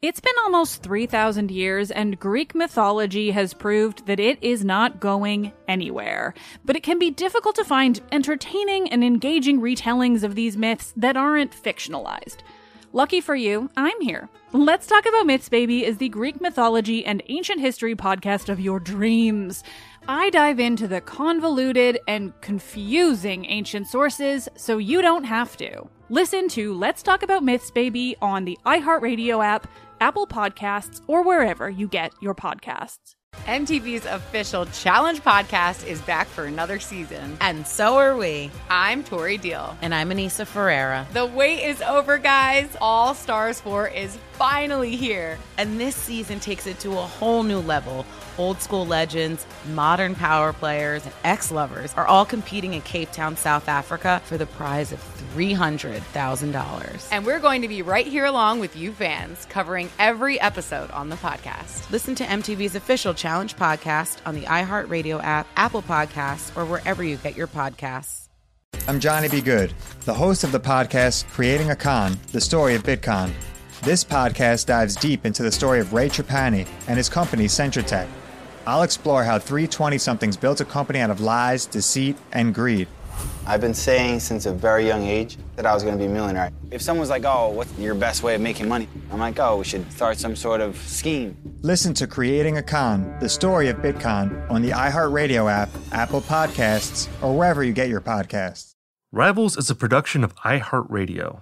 It's been almost 3,000 years, and Greek mythology has proved that it is not going anywhere. But it can be difficult to find entertaining and engaging retellings of these myths that aren't fictionalized. Lucky for you, I'm here. Let's Talk About Myths, Baby is the Greek mythology and ancient history podcast of your dreams. I dive into the convoluted and confusing ancient sources so you don't have to. Listen to Let's Talk About Myths, Baby on the iHeartRadio app, Apple Podcasts, or wherever you get your podcasts. MTV's official Challenge podcast is back for another season. And so are we. I'm Tori Deal. And I'm Anissa Ferreira. The wait is over, guys. All Stars 4 is finally here. And this season takes it to a whole new level. Old school legends, modern power players, and ex-lovers are all competing in Cape Town, South Africa for the prize of $300,000. And we're going to be right here along with you fans, covering every episode on the podcast. Listen to MTV's official Challenge podcast on the iHeartRadio app, Apple Podcasts, or wherever you get your podcasts. I'm Johnny B. Good, the host of the podcast Creating a Con, the story of Bitcoin. This podcast dives deep into the story of Ray Trapani and his company Centratech. I'll explore how three 20-somethings built a company out of lies, deceit, and greed. I've been saying since a very young age that I was going to be a millionaire. If someone's like, oh, what's your best way of making money? I'm like, oh, we should start some sort of scheme. Listen to Creating a Con, the story of Bitcoin on the iHeartRadio app, Apple Podcasts, or wherever you get your podcasts. Rivals is a production of iHeartRadio.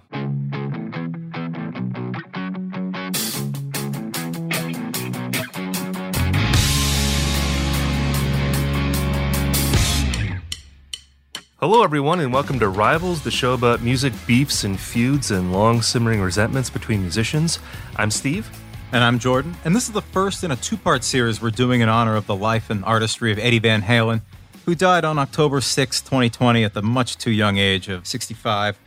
Hello, everyone, and welcome to Rivals, the show about music beefs and feuds and long simmering resentments between musicians. I'm Steve. And I'm Jordan. And this is the first in a two-part series we're doing in honor of the life and artistry of Eddie Van Halen, who died on October 6, 2020 at the much too young age of 65.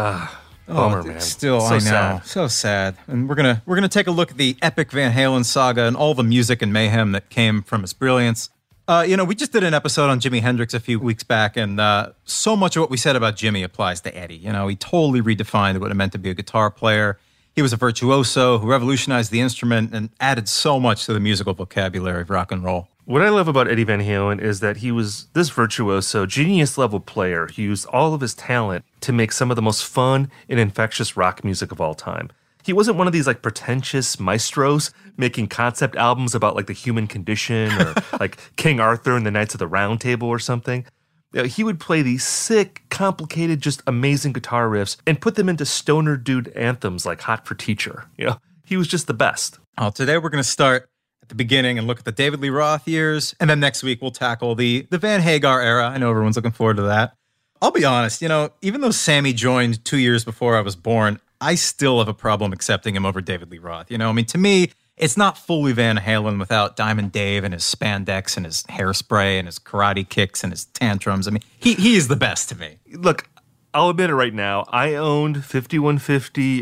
Bummer, man. Still, so I know. sad. So sad. And we're gonna take a look at the epic Van Halen saga and all the music and mayhem that came from his brilliance. We just did an episode on Jimi Hendrix a few weeks back, and so much of what we said about Jimmy applies to Eddie. You know, he totally redefined what it meant to be a guitar player. He was a virtuoso who revolutionized the instrument and added so much to the musical vocabulary of rock and roll. What I love about Eddie Van Halen is that he was this virtuoso, genius-level player who used all of his talent to make some of the most fun and infectious rock music of all time. He wasn't one of these pretentious maestros making concept albums about the human condition or like King Arthur and the Knights of the Round Table or something. He would play these sick, complicated, just amazing guitar riffs and put them into stoner dude anthems like Hot for Teacher. He was just the best. Today we're going to start at the beginning and look at the David Lee Roth years, and then next week we'll tackle the Van Hagar era. I know everyone's looking forward to that. I'll be honest, even though Sammy joined 2 years before I was born, I still have a problem accepting him over David Lee Roth. To me, it's not fully Van Halen without Diamond Dave and his spandex and his hairspray and his karate kicks and his tantrums. He is the best to me. Look, I'll admit it right now. I owned 5150,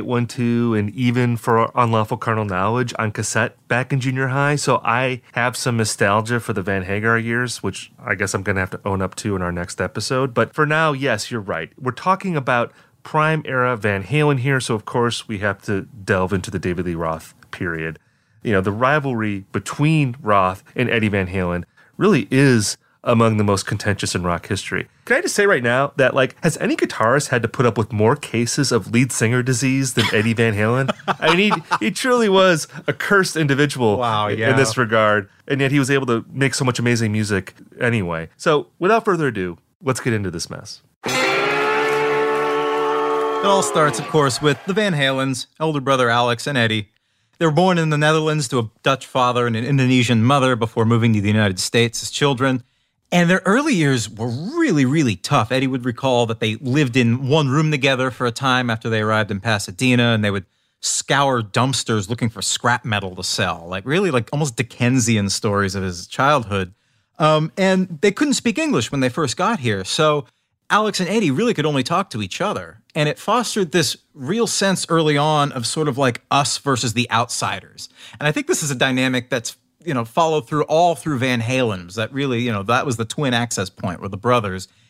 OU812, and even For Unlawful Carnal Knowledge on cassette back in junior high. So I have some nostalgia for the Van Hagar years, which I guess I'm going to have to own up to in our next episode. But for now, yes, you're right. We're talking about prime era Van Halen here, so of course we have to delve into the David Lee Roth period. The rivalry between Roth and Eddie Van Halen really is among the most contentious in rock history. Can I just say right now that, has any guitarist had to put up with more cases of lead singer disease than Eddie Van Halen? He truly was a cursed individual in this regard, and yet he was able to make so much amazing music anyway. So without further ado, let's get into this mess. It all starts, of course, with the Van Halens, elder brother Alex and Eddie. They were born in the Netherlands to a Dutch father and an Indonesian mother before moving to the United States as children. And their early years were really, really tough. Eddie would recall that they lived in one room together for a time after they arrived in Pasadena, and they would scour dumpsters looking for scrap metal to sell, almost Dickensian stories of his childhood. And they couldn't speak English when they first got here, so Alex and Eddie really could only talk to each other. And it fostered this real sense early on of sort of like us versus the outsiders. And I think this is a dynamic that's, followed through Van Halen's. That really, that was the twin access point were the brothers.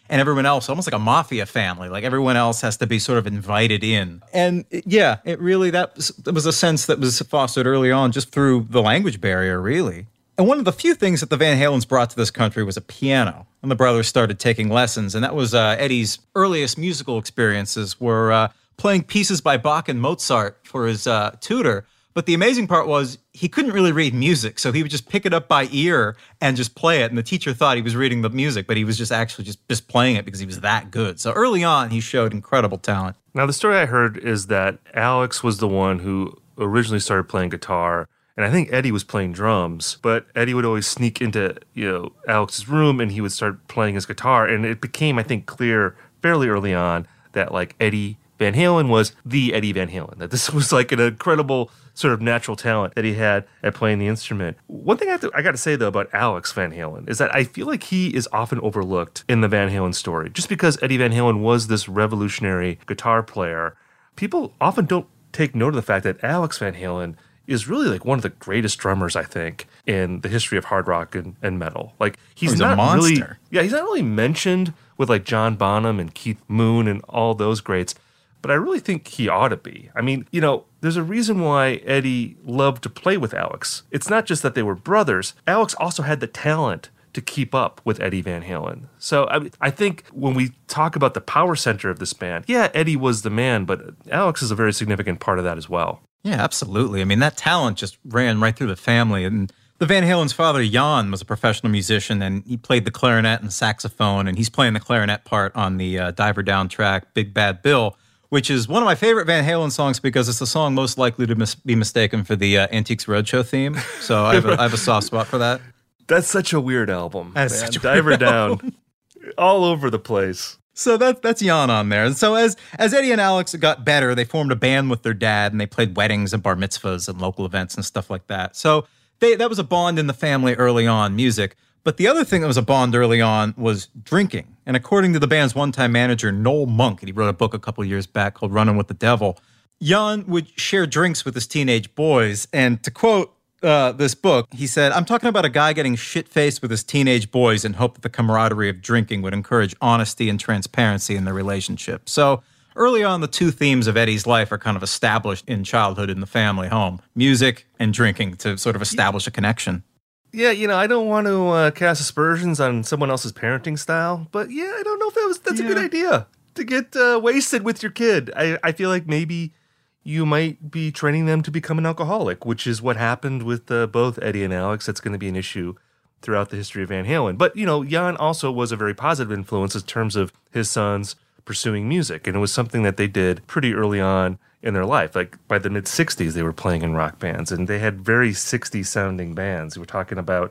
and everyone else, almost like a mafia family. Like everyone else has to be sort of invited in. And yeah, it really, that was a sense that was fostered early on just through the language barrier, really. And one of the few things that the Van Halens brought to this country was a piano. And the brothers started taking lessons. And that was Eddie's earliest musical experiences were playing pieces by Bach and Mozart for his tutor. But the amazing part was he couldn't really read music. So he would just pick it up by ear and just play it. And the teacher thought he was reading the music, but he was just actually just playing it because he was that good. So early on, he showed incredible talent. Now, the story I heard is that Alex was the one who originally started playing guitar. And I think Eddie was playing drums, but Eddie would always sneak into, Alex's room and he would start playing his guitar. And it became, I think, clear fairly early on that like Eddie Van Halen was the Eddie Van Halen, that this was like an incredible sort of natural talent that he had at playing the instrument. One thing I got to say, though, about Alex Van Halen is that I feel like he is often overlooked in the Van Halen story. Just because Eddie Van Halen was this revolutionary guitar player, people often don't take note of the fact that Alex Van Halen is really like one of the greatest drummers, I think, in the history of hard rock and metal. Like he's not a monster. He's not really mentioned with like John Bonham and Keith Moon and all those greats, but I really think he ought to be. I mean, there's a reason why Eddie loved to play with Alex. It's not just that they were brothers. Alex also had the talent to keep up with Eddie Van Halen. So I think when we talk about the power center of this band, yeah, Eddie was the man, but Alex is a very significant part of that as well. Yeah, absolutely. I mean, that talent just ran right through the family. And the Van Halen's father, Jan, was a professional musician, and he played the clarinet and saxophone, and he's playing the clarinet part on the Diver Down track, Big Bad Bill, which is one of my favorite Van Halen songs because it's the song most likely to be mistaken for the Antiques Roadshow theme. So I have a soft spot for that. That's such a weird album. That's such a Diver weird Down, album. all over the place. So that's Jan on there. And so as Eddie and Alex got better, they formed a band with their dad, and they played weddings and bar mitzvahs and local events and stuff like that. So that was a bond in the family early on, music. But the other thing that was a bond early on was drinking. And according to the band's one-time manager, Noel Monk, and he wrote a book a couple of years back called Running with the Devil, Jan would share drinks with his teenage boys. And to quote this book, he said, "I'm talking about a guy getting shit-faced with his teenage boys in hope that the camaraderie of drinking would encourage honesty and transparency in their relationship." So early on, the two themes of Eddie's life are kind of established in childhood in the family home: music and drinking, to sort of establish a connection. Yeah, I don't want to cast aspersions on someone else's parenting style, but yeah, I don't know if that's a good idea to get wasted with your kid. I feel like maybe you might be training them to become an alcoholic, which is what happened with both Eddie and Alex. That's going to be an issue throughout the history of Van Halen. But, Jan also was a very positive influence in terms of his sons pursuing music. And it was something that they did pretty early on in their life. Like by the mid-'60s, they were playing in rock bands, and they had very 60s-sounding bands. We're talking about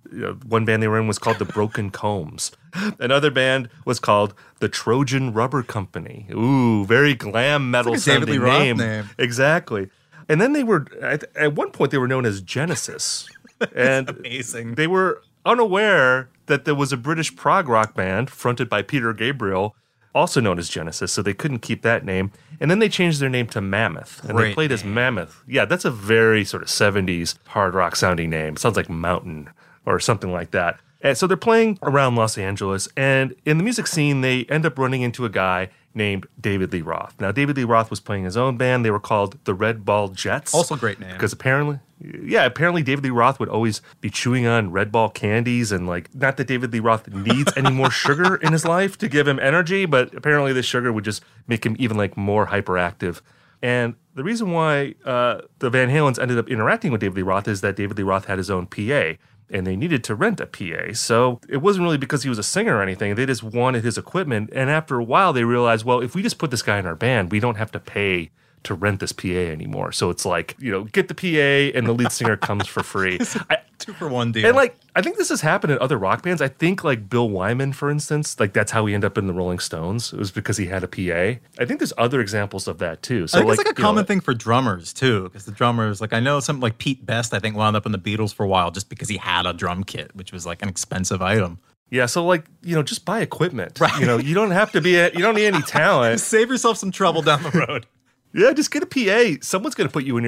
one band they were in was called the Broken Combs. Another band was called the Trojan Rubber Company. Ooh, very glam metal like sounding David Lee Roth name. Exactly. And then they were, at one point, they were known as Genesis. And amazing. They were unaware that there was a British prog rock band fronted by Peter Gabriel, also known as Genesis, so they couldn't keep that name. And then they changed their name to Mammoth, and they played as Mammoth. Yeah, that's a very sort of 70s hard rock sounding name. Sounds like Mountain or something like that. And so they're playing around Los Angeles, and in the music scene, they end up running into a guy named David Lee Roth. Now, David Lee Roth was playing his own band. They were called the Red Ball Jets. Also a great name. Because apparently David Lee Roth would always be chewing on Red Ball candies, and not that David Lee Roth needs any more sugar in his life to give him energy, but apparently the sugar would just make him even more hyperactive. And the reason why the Van Halens ended up interacting with David Lee Roth is that David Lee Roth had his own PA, and they needed to rent a PA. So it wasn't really because he was a singer or anything. They just wanted his equipment. And after a while, they realized, well, if we just put this guy in our band, we don't have to pay to rent this PA anymore. So it's get the PA and the lead singer comes for free. 2-for-1 deal. And I think this has happened in other rock bands. I think Bill Wyman, for instance, that's how he ended up in the Rolling Stones. It was because he had a PA. I think there's other examples of that too. So I think it's a common thing for drummers too, because the drummers, I know something like Pete Best, I think wound up in the Beatles for a while just because he had a drum kit, which was an expensive item. Yeah, so just buy equipment. Right. You don't have to you don't need any talent. Save yourself some trouble down the road. Yeah, just get a PA. Someone's going to put you in your band.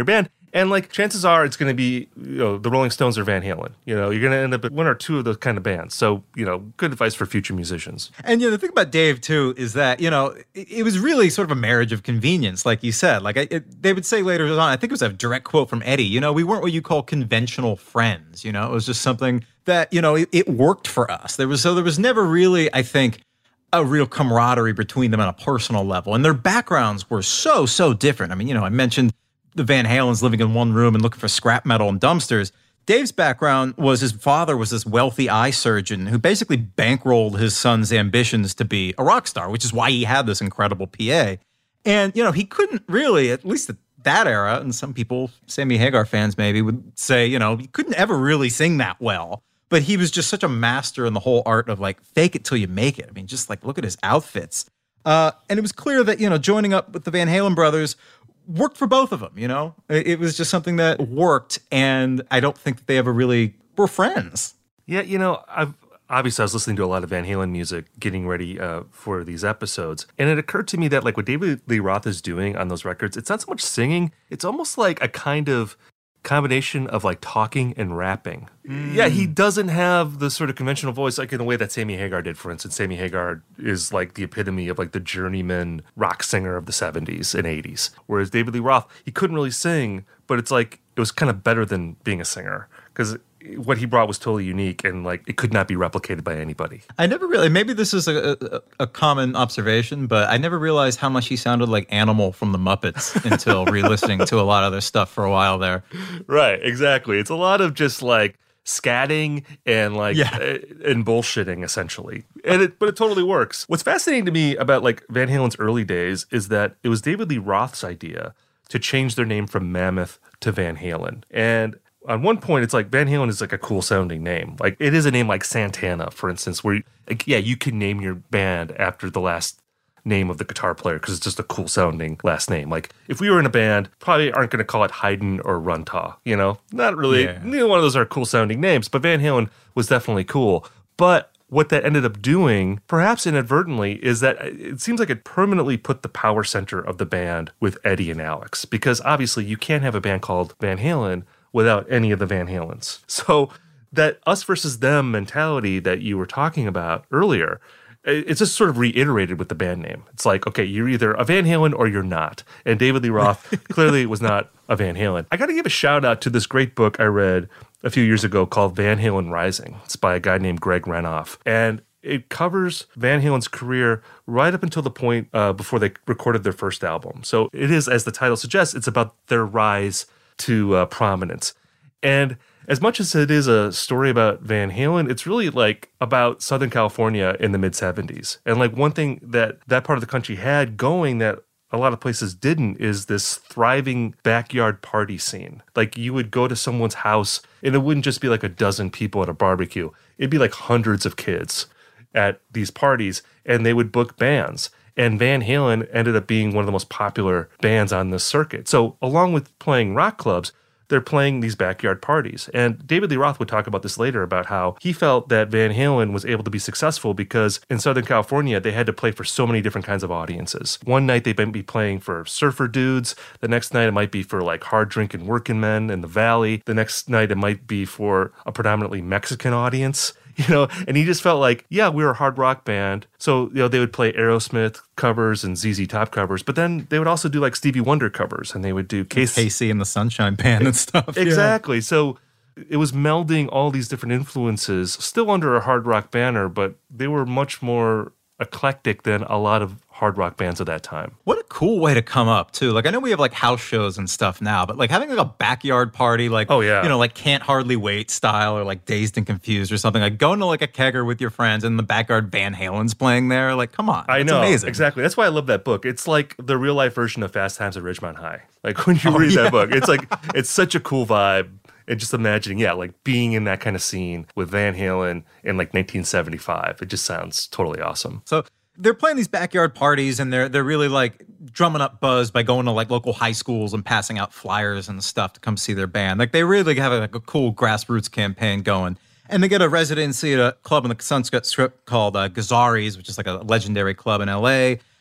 And like chances are it's going to be, the Rolling Stones or Van Halen. You're going to end up at one or two of those kind of bands. So, good advice for future musicians. And the thing about Dave too is that, it was really sort of a marriage of convenience, like you said. Like they would say later on, I think it was a direct quote from Eddie, we weren't what you call conventional friends, it was just something that, it worked for us. There was never really, I think, a real camaraderie between them on a personal level. And their backgrounds were so different. I mean, I mentioned the Van Halens living in one room and looking for scrap metal and dumpsters. Dave's background was his father was this wealthy eye surgeon who basically bankrolled his son's ambitions to be a rock star, which is why he had this incredible PA. And, he couldn't really, at least at that era, and some people, Sammy Hagar fans maybe, would say, he couldn't ever really sing that well. But he was just such a master in the whole art of like fake it till you make it. I mean, just like look at his outfits. And it was clear that, joining up with the Van Halen brothers worked for both of them, It was just something that worked. And I don't think that they ever really were friends. Yeah, obviously I was listening to a lot of Van Halen music getting ready for these episodes. And it occurred to me that like what David Lee Roth is doing on those records, it's not so much singing. It's almost like a kind of combination of like talking and rapping. Yeah, he doesn't have the sort of conventional voice like in the way that Sammy Hagar did, for instance. Sammy Hagar is like the epitome of like the journeyman rock singer of the 70s and 80s. Whereas David Lee Roth, he couldn't really sing, but it's like it was kind of better than being a singer because what he brought was totally unique and like it could not be replicated by anybody. I never really, maybe this is a common observation, but I never realized how much he sounded like Animal from the Muppets until re-listening to a lot of their stuff for a while there. Right, exactly. It's a lot of just like scatting and like and bullshitting essentially. But it totally works. What's fascinating to me about like Van Halen's early days is that it was David Lee Roth's idea to change their name from Mammoth to Van Halen. And on one point, it's like Van Halen is like a cool sounding name. Like it is a name like Santana, for instance, where you can name your band after the last name of the guitar player because it's just a cool sounding last name. Like if we were in a band, probably aren't going to call it Haydn or Runtaw, Not really. Yeah. Neither one of those are cool sounding names, but Van Halen was definitely cool. But what that ended up doing, perhaps inadvertently, is that it seems like it permanently put the power center of the band with Eddie and Alex because obviously you can't have a band called Van Halen without any of the Van Halens. So that us versus them mentality that you were talking about earlier, it's just sort of reiterated with the band name. It's like, okay, you're either a Van Halen or you're not. And David Lee Roth clearly was not a Van Halen. I got to give a shout out to this great book I read a few years ago called Van Halen Rising. It's by a guy named Greg Renoff. And it covers Van Halen's career right up until the point before they recorded their first album. So it is, as the title suggests, it's about their rise to prominence. And as much as it is a story about Van Halen, it's really like about Southern California in the mid-70s. And like one thing that part of the country had going that a lot of places didn't is this thriving backyard party scene. Like you would go to someone's house and it wouldn't just be like a dozen people at a barbecue. It'd be like hundreds of kids at these parties and they would book bands. And Van Halen ended up being one of the most popular bands on this circuit. So along with playing rock clubs, they're playing these backyard parties. And David Lee Roth would talk about this later about how he felt that Van Halen was able to be successful because in Southern California, they had to play for so many different kinds of audiences. One night they might be playing for surfer dudes. The next night it might be for like hard drinking working men in the valley. The next night it might be for a predominantly Mexican audience. And he just felt like, yeah, we were a hard rock band. So, they would play Aerosmith covers and ZZ Top covers, but then they would also do like Stevie Wonder covers and they would do Casey and the Sunshine Band and stuff. Exactly. Yeah. So it was melding all these different influences, still under a hard rock banner, but they were much more eclectic than a lot of hard rock bands at that time. What a cool way to come up too. Like I know we have like house shows and stuff now, but like having like a backyard party, like like Can't Hardly Wait style or like Dazed and Confused or something, like going to like a kegger with your friends and in the backyard Van Halen's playing there. Like, come on. I know. Amazing. Exactly. That's why I love that book. It's like the real life version of Fast Times at Ridgemont High. Like when you read that book, it's like, it's such a cool vibe. And just imagining, like being in that kind of scene with Van Halen in like 1975. It just sounds totally awesome. So they're playing these backyard parties and they're really like drumming up buzz by going to like local high schools and passing out flyers and stuff to come see their band. Like they really have like a cool grassroots campaign going. And they get a residency at a club in the Sunset Strip called Gazzarri's, which is like a legendary club in LA.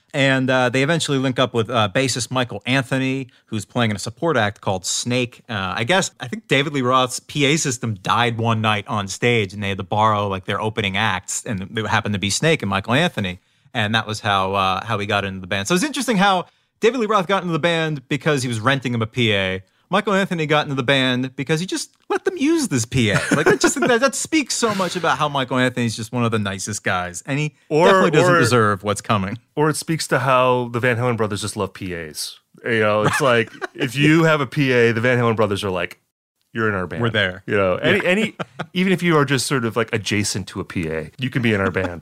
And they eventually link up with bassist Michael Anthony, who's playing in a support act called Snake. I think David Lee Roth's PA system died one night on stage, and they had to borrow like their opening acts, and it happened to be Snake and Michael Anthony. And that was how he got into the band. So it's interesting how David Lee Roth got into the band because he was renting him a PA. Michael Anthony got into the band because he just let them use this PA. Like that speaks so much about how Michael Anthony's just one of the nicest guys, and he definitely doesn't deserve what's coming. Or it speaks to how the Van Halen brothers just love PAs. You know, it's like if you have a PA, the Van Halen brothers are like, "You're in our band. We're there." You know, any even if you are just sort of like adjacent to a PA, you can be in our band.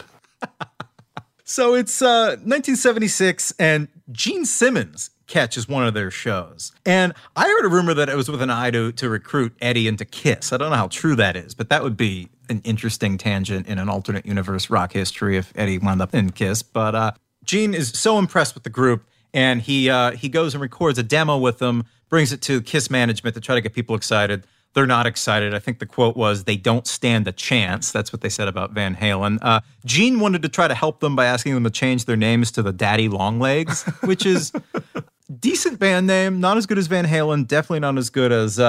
So it's 1976, and Gene Simmons catches one of their shows. And I heard a rumor that it was with an eye to recruit Eddie into Kiss. I don't know how true that is, but that would be an interesting tangent in an alternate universe rock history if Eddie wound up in Kiss. But Gene is so impressed with the group, and he goes and records a demo with them, brings it to Kiss management to try to get people excited. They're not excited. I think the quote was, "They don't stand a chance." That's what they said about Van Halen. Gene wanted to try to help them by asking them to change their names to the Daddy Longlegs, which is decent band name. Not as good as Van Halen. Definitely not as good as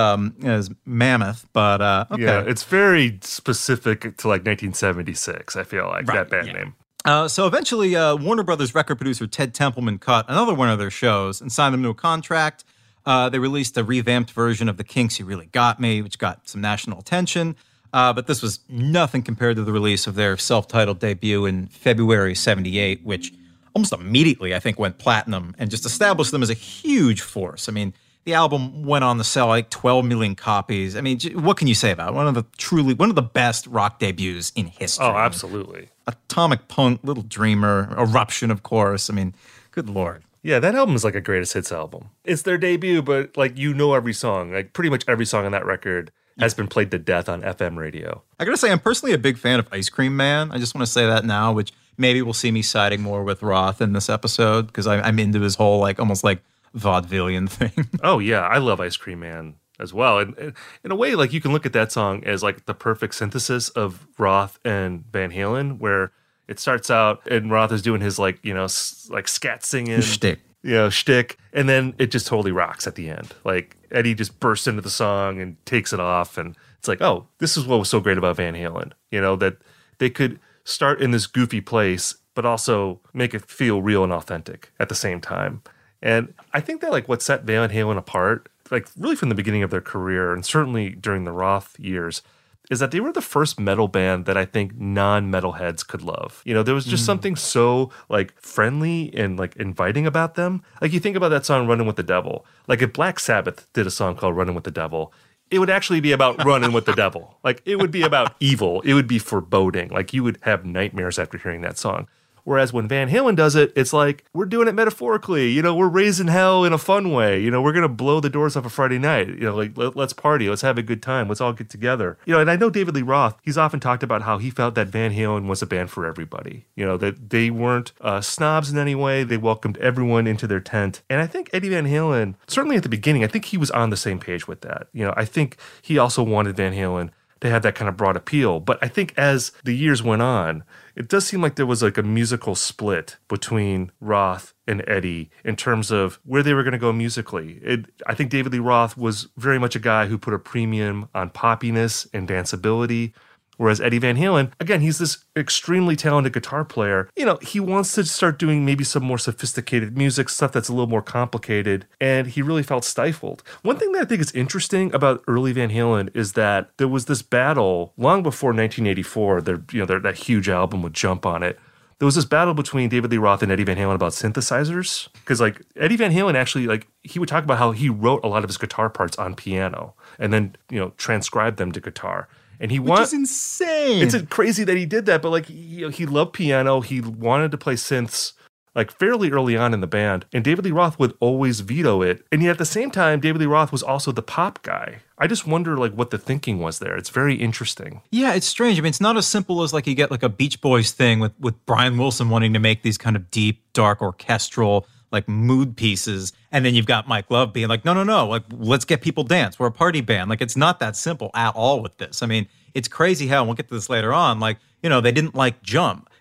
Mammoth. But okay. Yeah, it's very specific to like 1976. I feel like that band name. So eventually, Warner Brothers record producer Ted Templeman caught another one of their shows and signed them to a contract. They released a revamped version of The Kinks' You Really Got Me, which got some national attention. But this was nothing compared to the release of their self-titled debut in February 78, which almost immediately, I think, went platinum and just established them as a huge force. I mean, the album went on to sell like 12 million copies. I mean, what can you say about it? One of the best rock debuts in history. Oh, absolutely. Atomic Punk, Little Dreamer, Eruption, of course. I mean, good Lord. Yeah, that album is like a greatest hits album. It's their debut, but like every song, like pretty much every song on that record has been played to death on FM radio. I gotta say, I'm personally a big fan of Ice Cream Man. I just want to say that now, which maybe we'll see me siding more with Roth in this episode because I'm into his whole like almost like vaudevillian thing. Oh yeah, I love Ice Cream Man as well. And in a way, like you can look at that song as like the perfect synthesis of Roth and Van Halen, where it starts out and Roth is doing his like, like scat singing. Shtick. Shtick. And then it just totally rocks at the end. Like Eddie just bursts into the song and takes it off. And it's like, oh, this is what was so great about Van Halen. That they could start in this goofy place, but also make it feel real and authentic at the same time. And I think that like what set Van Halen apart, like really from the beginning of their career and certainly during the Roth years, is that they were the first metal band that I think non-metalheads could love. There was just something so like friendly and like inviting about them. Like you think about that song Running with the Devil. Like if Black Sabbath did a song called Running with the Devil, it would actually be about running with the devil. Like it would be about evil. It would be foreboding. Like you would have nightmares after hearing that song. Whereas when Van Halen does it, it's like, we're doing it metaphorically. We're raising hell in a fun way. We're going to blow the doors off a Friday night. Like, let's party. Let's have a good time. Let's all get together. And I know David Lee Roth, he's often talked about how he felt that Van Halen was a band for everybody. That they weren't snobs in any way. They welcomed everyone into their tent. And I think Eddie Van Halen, certainly at the beginning, I think he was on the same page with that. I think he also wanted Van Halen to have that kind of broad appeal. But I think as the years went on, it does seem like there was like a musical split between Roth and Eddie in terms of where they were going to go musically. I think David Lee Roth was very much a guy who put a premium on poppiness and danceability. Whereas Eddie Van Halen, again, he's this extremely talented guitar player. He wants to start doing maybe some more sophisticated music, stuff that's a little more complicated, and he really felt stifled. One thing that I think is interesting about early Van Halen is that there was this battle long before 1984, that huge album with Jump on it. There was this battle between David Lee Roth and Eddie Van Halen about synthesizers. Because like Eddie Van Halen actually, like he would talk about how he wrote a lot of his guitar parts on piano and then, transcribed them to guitar. And which is insane. It's crazy that he did that, but like he loved piano. He wanted to play synths like fairly early on in the band, and David Lee Roth would always veto it. And yet at the same time, David Lee Roth was also the pop guy. I just wonder like what the thinking was there. It's very interesting. Yeah, it's strange. I mean, it's not as simple as like you get like a Beach Boys thing with Brian Wilson wanting to make these kind of deep, dark, orchestral like mood pieces, and then you've got Mike Love being like, no, like let's get people dance. We're a party band. Like it's not that simple at all with this. I mean, it's crazy how, and we'll get to this later on, like, they didn't like Jump.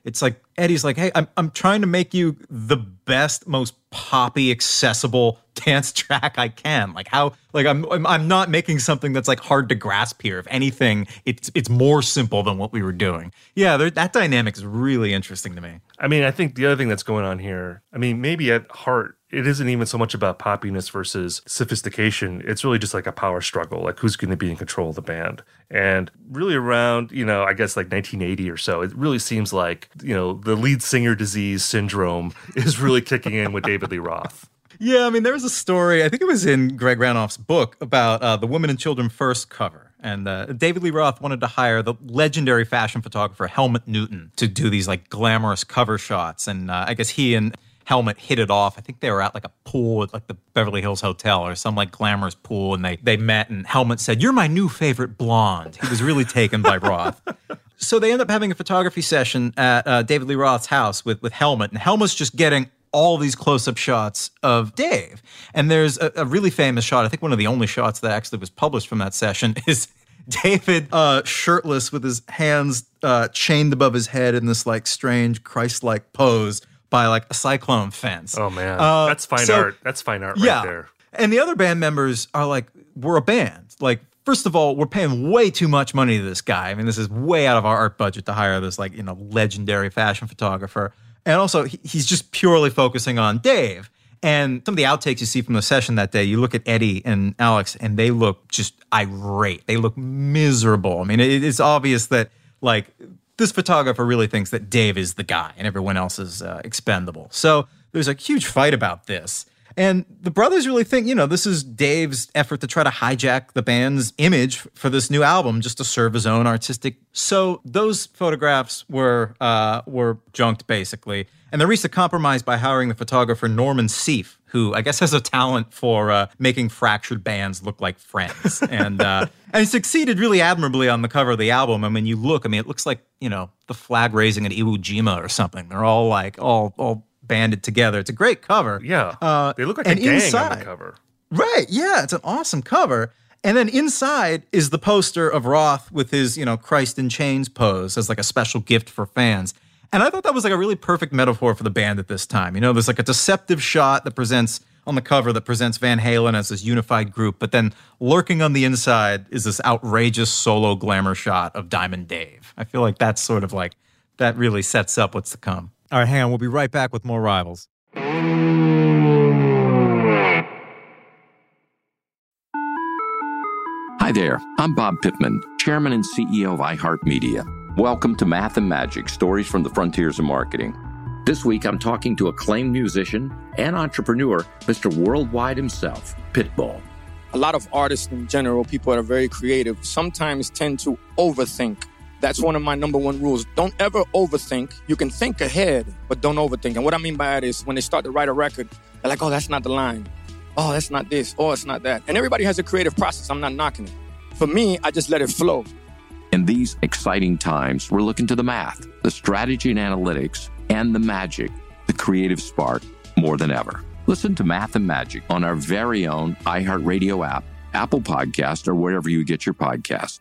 It's like Eddie's like, hey, I'm trying to make you the best, most poppy, accessible dance track I can. Like how, like I'm not making something that's like hard to grasp here. If anything, it's more simple than what we were doing. Yeah, that dynamic is really interesting to me. I mean, I think the other thing that's going on here, I mean, maybe at heart, it isn't even so much about poppiness versus sophistication. It's really just like a power struggle, like who's going to be in control of the band. And really around, I guess like 1980 or so, it really seems like, the lead singer disease syndrome is really kicking in with David Lee Roth. Yeah, I mean, there was a story, I think it was in Greg Ranoff's book, about the Women and Children First cover. And David Lee Roth wanted to hire the legendary fashion photographer Helmut Newton to do these like glamorous cover shots. And I guess he and Helmut hit it off. I think they were at like a pool at like the Beverly Hills Hotel or some like glamorous pool, and they met, and Helmut said, "You're my new favorite blonde." He was really taken by Roth. So they end up having a photography session at David Lee Roth's house with Helmut, and Helmut's just getting all these close-up shots of Dave. And there's a really famous shot, I think one of the only shots that actually was published from that session, is David shirtless with his hands chained above his head in this like strange Christ-like pose by like a cyclone fence. Oh man, that's fine art. That's fine art right there. And the other band members are like, we're a band. Like, first of all, we're paying way too much money to this guy. I mean, this is way out of our art budget to hire this like, legendary fashion photographer. And also, he's just purely focusing on Dave. And some of the outtakes you see from the session that day, you look at Eddie and Alex, and they look just irate. They look miserable. I mean, it's obvious that, like, this photographer really thinks that Dave is the guy and everyone else is expendable. So there's a huge fight about this. And the brothers really think, this is Dave's effort to try to hijack the band's image for this new album just to serve his own artistic. So those photographs were junked, basically. And they reached a compromise by hiring the photographer Norman Seeff, who I guess has a talent for making fractured bands look like friends. And he succeeded really admirably on the cover of the album. I mean, you look, it looks like, the flag raising at Iwo Jima or something. They're all like, all banded together. It's a great cover. Yeah. They look like a gang on the cover. Right. Yeah. It's an awesome cover. And then inside is the poster of Roth with his, Christ in Chains pose as like a special gift for fans. And I thought that was like a really perfect metaphor for the band at this time. There's like a deceptive shot that presents on the cover that presents Van Halen as this unified group, but then lurking on the inside is this outrageous solo glamour shot of Diamond Dave. I feel like that's sort of like, that really sets up what's to come. All right, hang on. We'll be right back with more Rivals. Hi there. I'm Bob Pittman, Chairman and CEO of iHeartMedia. Welcome to Math and Magic, Stories from the Frontiers of Marketing. This week, I'm talking to acclaimed musician and entrepreneur, Mr. Worldwide himself, Pitbull. A lot of artists in general, people that are very creative, sometimes tend to overthink. That's one of my number one rules. Don't ever overthink. You can think ahead, but don't overthink. And what I mean by that is when they start to write a record, they're like, oh, that's not the line. Oh, that's not this. Oh, it's not that. And everybody has a creative process. I'm not knocking it. For me, I just let it flow. In these exciting times, we're looking to the math, the strategy and analytics, and the magic, the creative spark, more than ever. Listen to Math and Magic on our very own iHeartRadio app, Apple Podcast, or wherever you get your podcasts.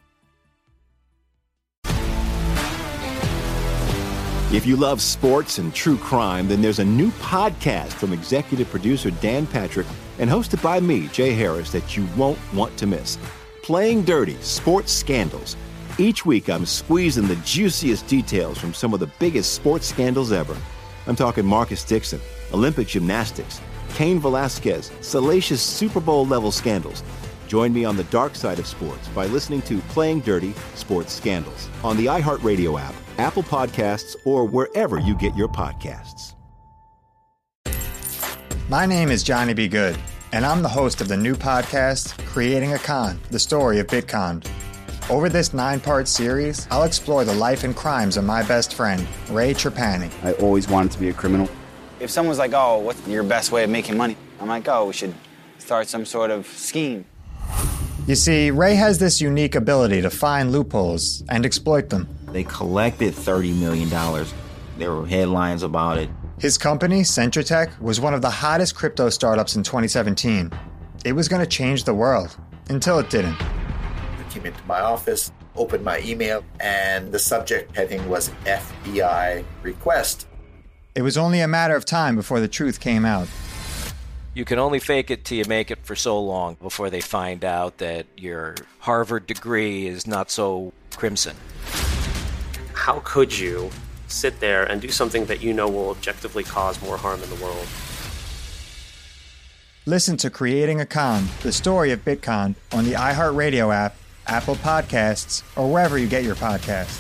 If you love sports and true crime, then there's a new podcast from executive producer Dan Patrick and hosted by me, Jay Harris, that you won't want to miss. Playing Dirty: Sports Scandals. Each week, I'm squeezing the juiciest details from some of the biggest sports scandals ever. I'm talking Marcus Dixon, Olympic gymnastics, Cain Velasquez, salacious Super Bowl-level scandals. Join me on the dark side of sports by listening to Playing Dirty: Sports Scandals on the iHeartRadio app, Apple Podcasts, or wherever you get your podcasts. My name is Johnny B. Good, and I'm the host of the new podcast, Creating a Con, the story of Bitcon. Over this 9-part series, I'll explore the life and crimes of my best friend, Ray Trapani. I always wanted to be a criminal. If someone's like, oh, what's your best way of making money? I'm like, oh, we should start some sort of scheme. You see, Ray has this unique ability to find loopholes and exploit them. They collected $30 million. There were headlines about it. His company, Centratech, was one of the hottest crypto startups in 2017. It was going to change the world, until it didn't. I came into my office. opened my email, and the subject heading was FBI request. It was only a matter of time before the truth came out. You can only fake it till you make it for so long before they find out that your Harvard degree is not so crimson. How could you sit there and do something that you know will objectively cause more harm in the world? Listen to Creating a Con, the story of Bitcon, on the iHeartRadio app, Apple Podcasts, or wherever you get your podcasts.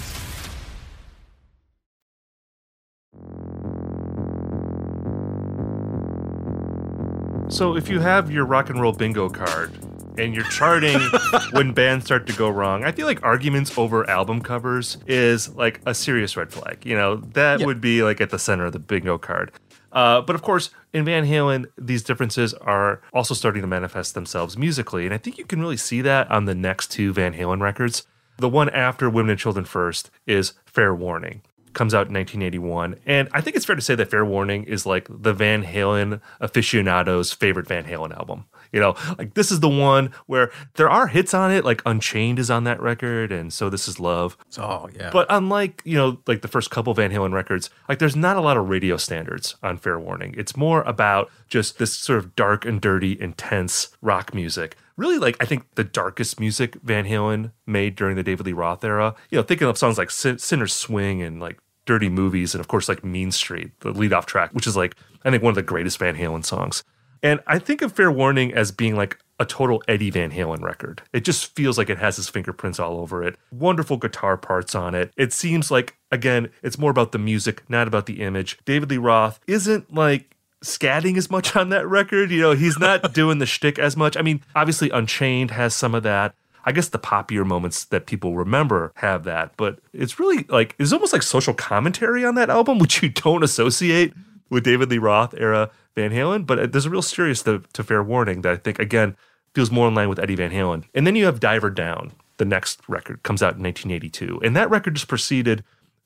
So if you have your rock and roll bingo card and you're charting when bands start to go wrong, I feel like arguments over album covers is like a serious red flag. You know, that would be like at the center of the bingo card. But of course, in Van Halen, these differences are also starting to manifest themselves musically. And I think you can really see that on the next two Van Halen records. The one after Women and Children First is Fair Warning. Comes out in 1981. And I think it's fair to say that Fair Warning is like the Van Halen aficionado's favorite Van Halen album. You know, like this is the one where there are hits on it, like Unchained is on that record, and So This Is Love. Oh, yeah. But unlike, you know, like the first couple Van Halen records, like there's not a lot of radio standards on Fair Warning. It's more about just this sort of dark and dirty, intense rock music. Really, like, I think the darkest music Van Halen made during the David Lee Roth era. You know, thinking of songs like Sinner's Swing and like Dirty Movies, and of course like Mean Street, the lead-off track, which is like, I think one of the greatest Van Halen songs. And I think of Fair Warning as being like a total Eddie Van Halen record. It just feels like it has his fingerprints all over it. Wonderful guitar parts on it. It seems like, again, it's more about the music, not about the image. David Lee Roth isn't like scatting as much on that record. You know, he's not doing the shtick as much. I mean, obviously Unchained has some of that. I guess the poppier moments that people remember have that, but it's really like, it's almost like social commentary on that album, which you don't associate with David Lee Roth era Van Halen, but there's a real seriousness to Fair Warning that I think, again, feels more in line with Eddie Van Halen. And then you have Diver Down, the next record, comes out in 1982. And that record is preceded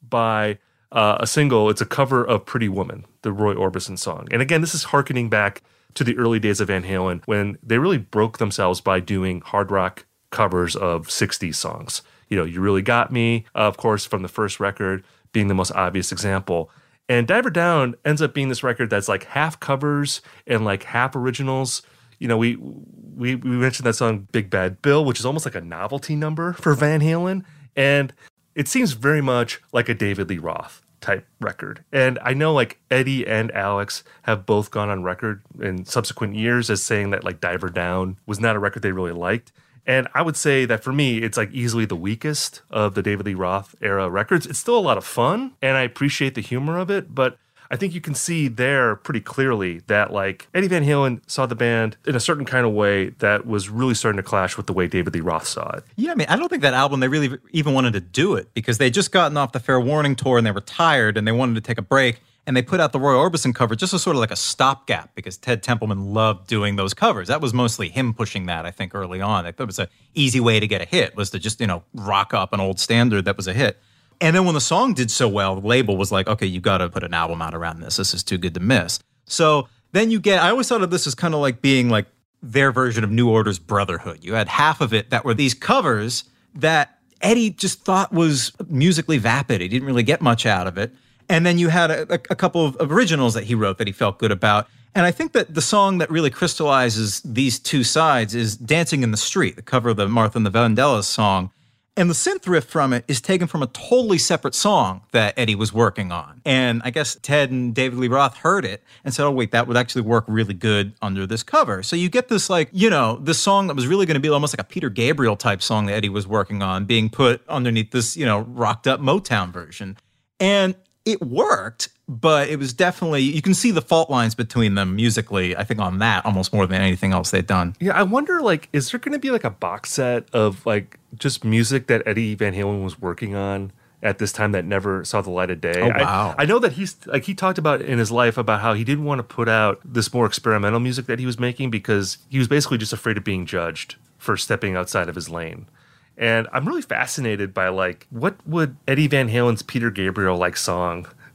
by a single. It's a cover of Pretty Woman, the Roy Orbison song. And again, this is hearkening back to the early days of Van Halen when they really broke themselves by doing hard rock covers of 60s songs. You know, You Really Got Me, of course, from the first record being the most obvious example. And Diver Down ends up being this record that's like half covers and like half originals. You know, we mentioned that song Big Bad Bill, which is almost like a novelty number for Van Halen. And it seems very much like a David Lee Roth type record. And I know like Eddie and Alex have both gone on record in subsequent years as saying that like Diver Down was not a record they really liked. And I would say that for me, it's like easily the weakest of the David Lee Roth era records. It's still a lot of fun, and I appreciate the humor of it, but I think you can see there pretty clearly that like Eddie Van Halen saw the band in a certain kind of way that was really starting to clash with the way David Lee Roth saw it. Yeah, I mean, I don't think that album, they really even wanted to do it because they just gotten off the Fair Warning tour and they were tired and they wanted to take a break. And they put out the Roy Orbison cover just as sort of like a stopgap because Ted Templeman loved doing those covers. That was mostly him pushing that, I think, early on. I thought it was an easy way to get a hit, was to just, you know, rock up an old standard that was a hit. And then when the song did so well, the label was like, okay, you got to put an album out around this. This is too good to miss. So then you get, I always thought of this as kind of like being like their version of New Order's Brotherhood. You had half of it that were these covers that Eddie just thought was musically vapid. He didn't really get much out of it. And then you had a couple of originals that he wrote that he felt good about. And I think that the song that really crystallizes these two sides is Dancing in the Street, the cover of the Martha and the Vandellas song. And the synth riff from it is taken from a totally separate song that Eddie was working on. And I guess Ted and David Lee Roth heard it and said, oh, wait, that would actually work really good under this cover. So you get this, like, you know, this song that was really going to be almost like a Peter Gabriel type song that Eddie was working on being put underneath this, you know, rocked up Motown version. And it worked, but it was definitely, you can see the fault lines between them musically, I think, on that almost more than anything else they'd done. Yeah, I wonder, like, is there going to be like a box set of like just music that Eddie Van Halen was working on at this time that never saw the light of day? Oh, wow. I know that he's like, he talked about in his life about how he didn't want to put out this more experimental music that he was making because he was basically just afraid of being judged for stepping outside of his lane. And I'm really fascinated by like, what would Eddie Van Halen's Peter Gabriel like song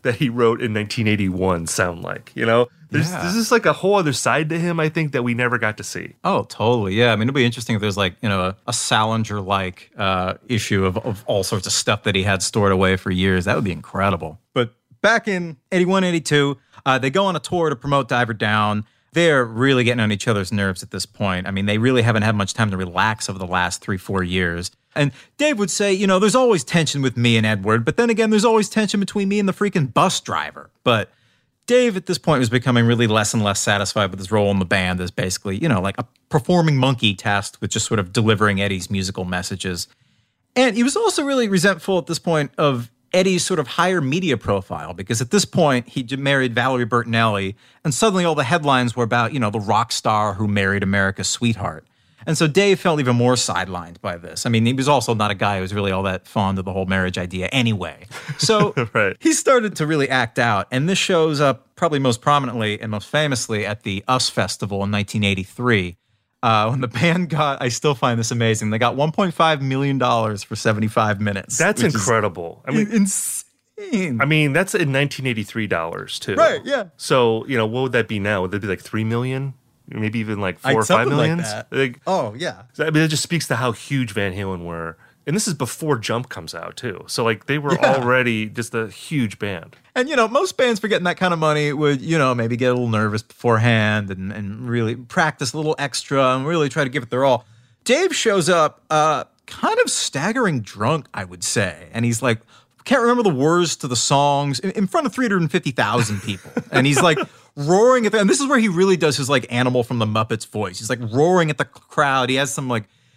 that he wrote in 1981 sound like? You know, there's just like a whole other side to him, I think, that we never got to see. Oh, totally. Yeah. I mean, it'll be interesting if there's like, you know, a Salinger-like issue of all sorts of stuff that he had stored away for years. That would be incredible. But back in 81, 82, they go on a tour to promote Diver Down. They're really getting on each other's nerves at this point. I mean, they really haven't had much time to relax over the last 3-4 years. And Dave would say, you know, there's always tension with me and Edward, but then again, there's always tension between me and the freaking bus driver. But Dave at this point was becoming really less and less satisfied with his role in the band as basically, you know, like a performing monkey tasked with just sort of delivering Eddie's musical messages. And he was also really resentful at this point of Eddie's sort of higher media profile, because at this point he married Valerie Bertinelli, and suddenly all the headlines were about, you know, the rock star who married America's sweetheart. And so Dave felt even more sidelined by this. I mean, he was also not a guy who was really all that fond of the whole marriage idea anyway. So he started to really act out. And this shows up probably most prominently and most famously at the US Festival in 1983. When the band got, I still find this amazing, they got $1.5 million for 75 minutes. That's incredible. I mean, insane. I mean, that's in 1983 dollars too. Right, yeah. So, you know, what would that be now? Would that be like 3 million? Maybe even like 4 or 5 million? Like, oh, yeah. I mean, it just speaks to how huge Van Halen were. And this is before Jump comes out, too. So, like, they were already just a huge band. And, you know, most bands for getting that kind of money would, you know, maybe get a little nervous beforehand and really practice a little extra and really try to give it their all. Dave shows up kind of staggering drunk, I would say. And he's like, can't remember the words to the songs in front of 350,000 people. And he's like roaring at them. And this is where he really does his like Animal from the Muppets voice. He's like roaring at the crowd. He has some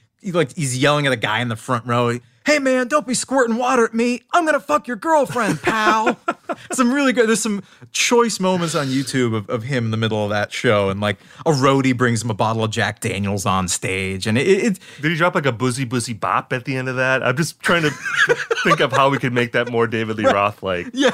he's yelling at a guy in the front row. Hey man, don't be squirting water at me. I'm going to fuck your girlfriend, pal. There's some choice moments on YouTube of him in the middle of that show. And like a roadie brings him a bottle of Jack Daniels on stage. And did he drop like a boozy bop at the end of that? I'm just trying to think of how we could make that more David Lee Roth like. Yeah.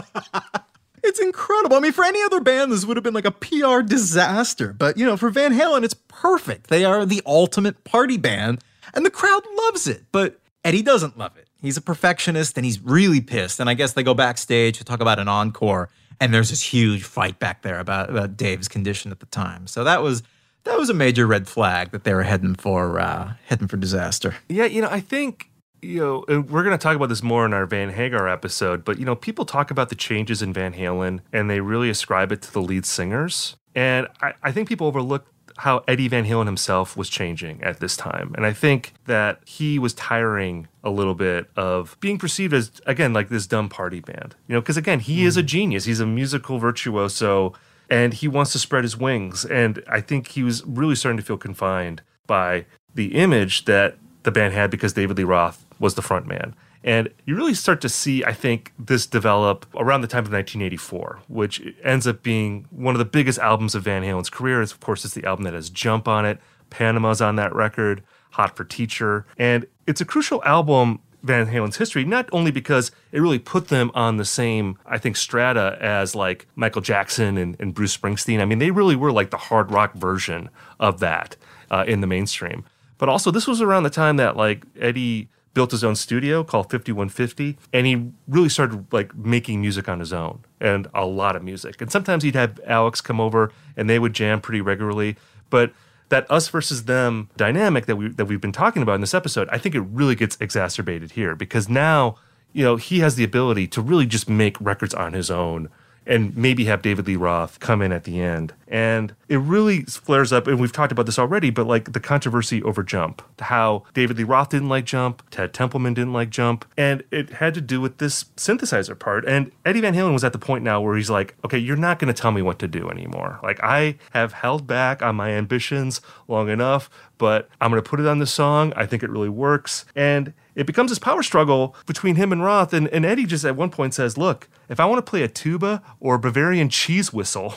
It's incredible. I mean, for any other band, this would have been like a PR disaster. But, you know, for Van Halen, it's perfect. They are the ultimate party band, and the crowd loves it. But Eddie doesn't love it. He's a perfectionist, and he's really pissed. And I guess they go backstage to talk about an encore, and there's this huge fight back there about Dave's condition at the time. So that was a major red flag that they were heading for disaster. Yeah, you know, I think, you know, and we're going to talk about this more in our Van Hagar episode, but, you know, people talk about the changes in Van Halen and they really ascribe it to the lead singers. And I think people overlook how Eddie Van Halen himself was changing at this time. And I think that he was tiring a little bit of being perceived as, again, like this dumb party band. You know, because, again, he is a genius. He's a musical virtuoso and he wants to spread his wings. And I think he was really starting to feel confined by the image that the band had because David Lee Roth was the front man. And you really start to see, I think, this develop around the time of 1984, which ends up being one of the biggest albums of Van Halen's career. Of course, it's the album that has Jump on it. Panama's on that record, Hot for Teacher. And it's a crucial album, Van Halen's history, not only because it really put them on the same, I think, strata as like Michael Jackson and Bruce Springsteen. I mean, they really were like the hard rock version of that in the mainstream. But also, this was around the time that like Eddie built his own studio called 5150, and he really started like making music on his own, and a lot of music. And sometimes he'd have Alex come over, and they would jam pretty regularly. But that us versus them dynamic that we've been talking about in this episode, I think it really gets exacerbated here because now, you know, he has the ability to really just make records on his own and maybe have David Lee Roth come in at the end. And it really flares up, and we've talked about this already, but like the controversy over Jump, how David Lee Roth didn't like Jump, Ted Templeman didn't like Jump, and it had to do with this synthesizer part. And Eddie Van Halen was at the point now where he's like, okay, you're not going to tell me what to do anymore. Like, I have held back on my ambitions long enough, but I'm going to put it on the song. I think it really works. And it becomes this power struggle between him and Roth. And Eddie just at one point says, look, if I want to play a tuba or a Bavarian cheese whistle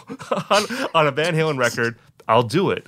on a Van Halen record, I'll do it.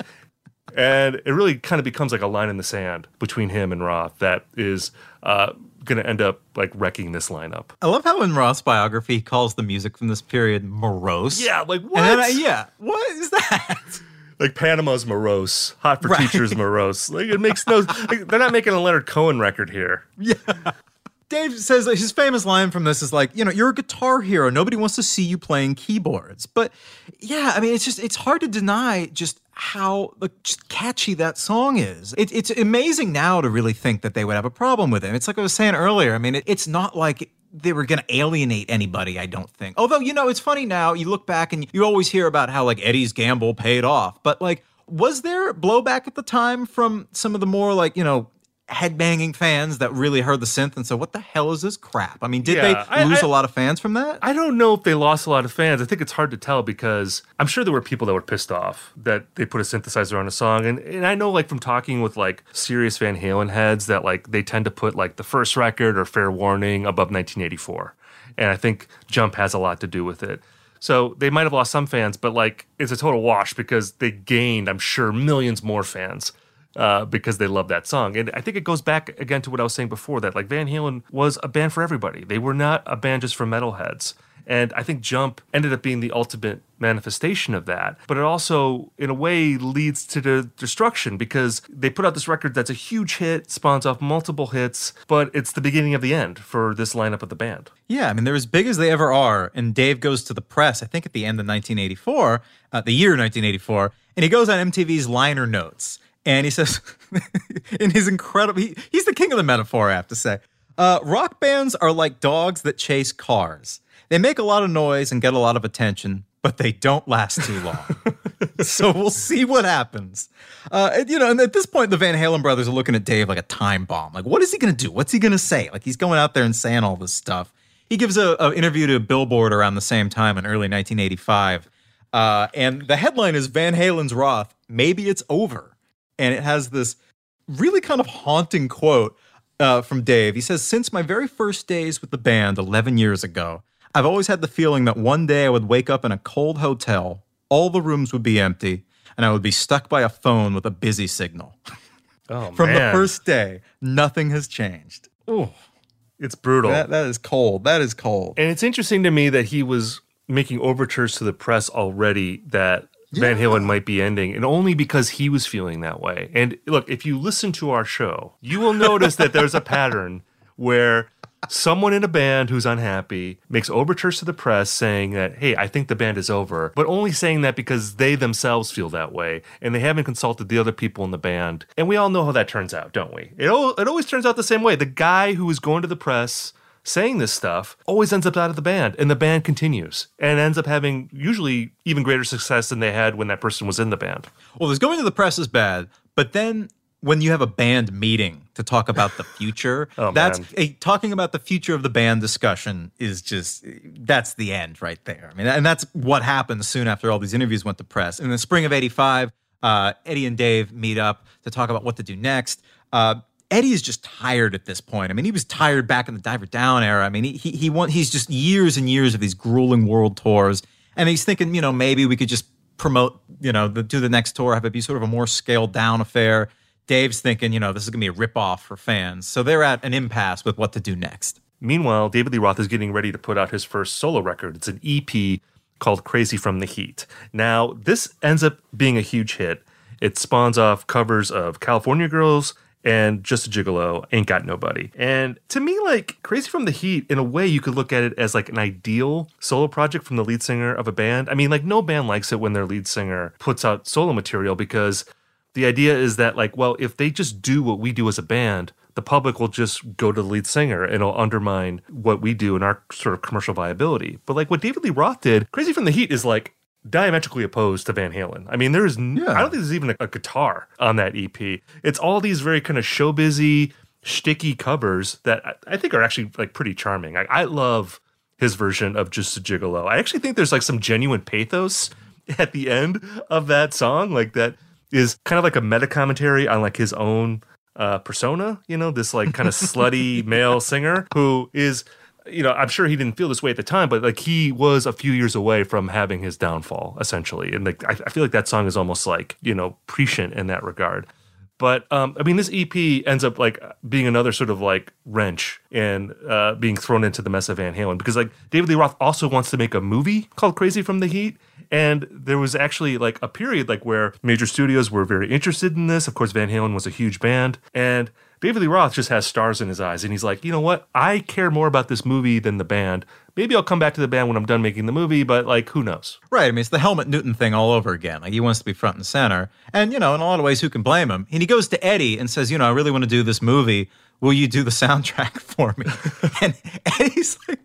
And it really kind of becomes like a line in the sand between him and Roth that is going to end up like wrecking this lineup. I love how in Roth's biography he calls the music from this period morose. Yeah, like what? And then what is that? Like Panama's morose, Hot for Teacher's morose. Like it makes no. Like, they're not making a Leonard Cohen record here. Yeah. Dave says his famous line from this is like, you're a guitar hero. Nobody wants to see you playing keyboards. But yeah, I mean, it's hard to deny just how just catchy that song is. It's amazing now to really think that they would have a problem with it. It's like I was saying earlier. I mean, it's not like they were going to alienate anybody, I don't think. Although, it's funny now, you look back and you always hear about how like Eddie's gamble paid off. But like, was there blowback at the time from some of the more like, headbanging fans that really heard the synth and said, what the hell is this crap? I mean, did they lose a lot of fans from that? I don't know if they lost a lot of fans. I think it's hard to tell because I'm sure there were people that were pissed off that they put a synthesizer on a song. And I know like from talking with like serious Van Halen heads that like they tend to put like the first record or Fair Warning above 1984. And I think Jump has a lot to do with it. So they might have lost some fans, but like it's a total wash because they gained, I'm sure, millions more fans. Because they love that song. And I think it goes back again to what I was saying before, that like Van Halen was a band for everybody. They were not a band just for metalheads. And I think Jump ended up being the ultimate manifestation of that. But it also, in a way, leads to the destruction because they put out this record that's a huge hit, spawns off multiple hits, but it's the beginning of the end for this lineup of the band. Yeah, I mean, they're as big as they ever are. And Dave goes to the press, I think at the end of 1984, the year 1984, and he goes on MTV's liner notes. And he says, in his incredible, he's the king of the metaphor, I have to say. Rock bands are like dogs that chase cars. They make a lot of noise and get a lot of attention, but they don't last too long. So we'll see what happens. And at this point, the Van Halen brothers are looking at Dave like a time bomb. Like, what is he going to do? What's he going to say? Like, he's going out there and saying all this stuff. He gives an interview to Billboard around the same time in early 1985. And the headline is Van Halen's Wrath, Maybe It's Over. And it has this really kind of haunting quote from Dave. He says, since my very first days with the band 11 years ago, I've always had the feeling that one day I would wake up in a cold hotel, all the rooms would be empty, and I would be stuck by a phone with a busy signal. Oh, From man. the first day, nothing has changed. Ooh, it's brutal. That is cold. That is cold. And it's interesting to me that he was making overtures to the press already that Van Halen might be ending, and only because he was feeling that way. And look, if you listen to our show, you will notice that there's a pattern where someone in a band who's unhappy makes overtures to the press saying that, hey, I think the band is over, but only saying that because they themselves feel that way, and they haven't consulted the other people in the band. And we all know how that turns out, don't we? It always turns out the same way. The guy who is going to the press saying this stuff always ends up out of the band, and the band continues and ends up having usually even greater success than they had when that person was in the band. Well, there's going to the press is bad, but then when you have a band meeting to talk about the future, talking about the future of the band discussion is that's the end right there. I mean, and that's what happened soon after all these interviews went to press. In the spring of 85, Eddie and Dave meet up to talk about what to do next. Eddie is just tired at this point. I mean, he was tired back in the Diver Down era. I mean, he's just years and years of these grueling world tours. And he's thinking, maybe we could just promote, do the next tour, have it be sort of a more scaled down affair. Dave's thinking, this is going to be a ripoff for fans. So they're at an impasse with what to do next. Meanwhile, David Lee Roth is getting ready to put out his first solo record. It's an EP called Crazy from the Heat. Now, this ends up being a huge hit. It spawns off covers of California Girls and Just a Gigolo, Ain't Got Nobody. And to me, like, Crazy from the Heat, in a way, you could look at it as like an ideal solo project from the lead singer of a band. I mean, like, no band likes it when their lead singer puts out solo material because the idea is that, like, well, if they just do what we do as a band, the public will just go to the lead singer and it'll undermine what we do and our sort of commercial viability. But like what David Lee Roth did, Crazy from the Heat is like diametrically opposed to Van Halen. I mean, I don't think there's even a guitar on that EP. It's all these very kind of showbizy, shticky covers that I think are actually like pretty charming. I love his version of Just a Gigolo. I actually think there's like some genuine pathos at the end of that song, like that is kind of like a meta commentary on like his own persona, this like kind of slutty male singer who is, I'm sure he didn't feel this way at the time, but like he was a few years away from having his downfall, essentially. And like I feel like that song is almost like, prescient in that regard. But I mean, this EP ends up like being another sort of like wrench and being thrown into the mess of Van Halen because like David Lee Roth also wants to make a movie called Crazy from the Heat. And there was actually like a period like where major studios were very interested in this. Of course, Van Halen was a huge band. And David Lee Roth just has stars in his eyes, and he's like, you know what? I care more about this movie than the band. Maybe I'll come back to the band when I'm done making the movie, but like, who knows? Right. I mean, it's the Helmut Newton thing all over again. Like, he wants to be front and center. And, in a lot of ways, who can blame him? And he goes to Eddie and says, I really want to do this movie. Will you do the soundtrack for me? And Eddie's like,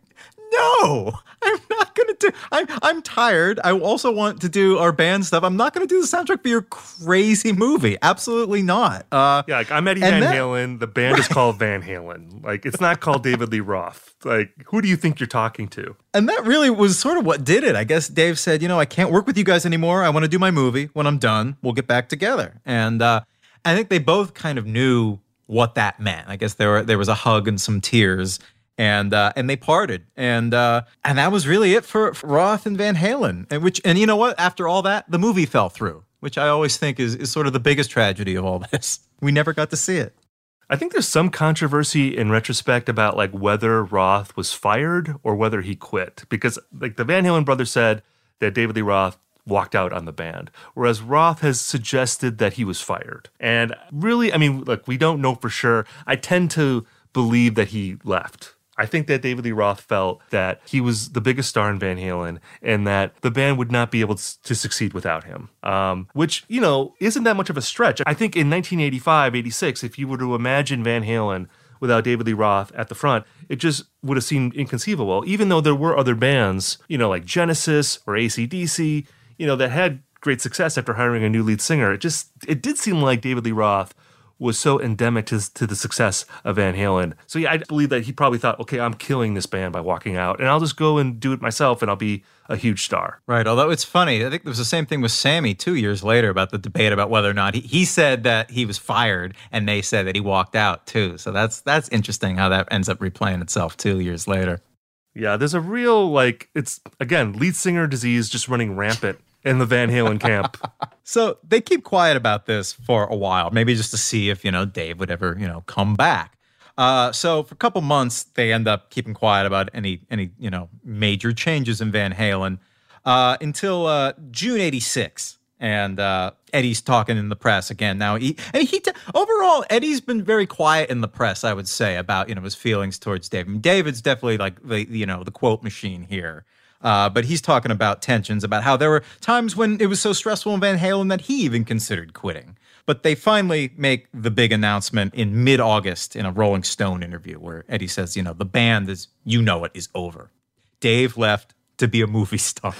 no, I'm not going to do. I'm tired. I also want to do our band stuff. I'm not going to do the soundtrack for your crazy movie. Absolutely not. Like, I'm Eddie Van Halen. The band is called Van Halen. Like, it's not called David Lee Roth. Like, who do you think you're talking to? And that really was sort of what did it. I guess Dave said, I can't work with you guys anymore. I want to do my movie. When I'm done, we'll get back together. And I think they both kind of knew what that meant. I guess there was a hug and some tears. And they parted, and that was really it for Roth and Van Halen. And you know what? After all that, the movie fell through, which I always think is sort of the biggest tragedy of all this. We never got to see it. I think there's some controversy in retrospect about like whether Roth was fired or whether he quit, because like the Van Halen brothers said that David Lee Roth walked out on the band, whereas Roth has suggested that he was fired. And really, I mean, look, we don't know for sure. I tend to believe that he left. I think that David Lee Roth felt that he was the biggest star in Van Halen and that the band would not be able to succeed without him, which, isn't that much of a stretch. I think in 1985, 86, if you were to imagine Van Halen without David Lee Roth at the front, it just would have seemed inconceivable, even though there were other bands, like Genesis or AC/DC, that had great success after hiring a new lead singer. It did seem like David Lee Roth was so endemic to the success of Van Halen. So yeah, I believe that he probably thought, okay, I'm killing this band by walking out, and I'll just go and do it myself, and I'll be a huge star. Right, although it's funny, I think there was the same thing with Sammy 2 years later about the debate about whether or not he said that he was fired, and they said that he walked out too. So that's interesting how that ends up replaying itself 2 years later. Yeah, there's a real, it's, again, lead singer disease just running rampant in the Van Halen camp. So they keep quiet about this for a while, maybe just to see if, Dave would ever, come back. So for a couple months, they end up keeping quiet about any major changes in Van Halen until June 86. And Eddie's talking in the press again. Now, overall, Eddie's been very quiet in the press, I would say, about, his feelings towards Dave. I mean, David's definitely like the quote machine here. But he's talking about tensions, about how there were times when it was so stressful in Van Halen that he even considered quitting. But they finally make the big announcement in mid-August in a Rolling Stone interview where Eddie says, the band is, is over. Dave left to be a movie star.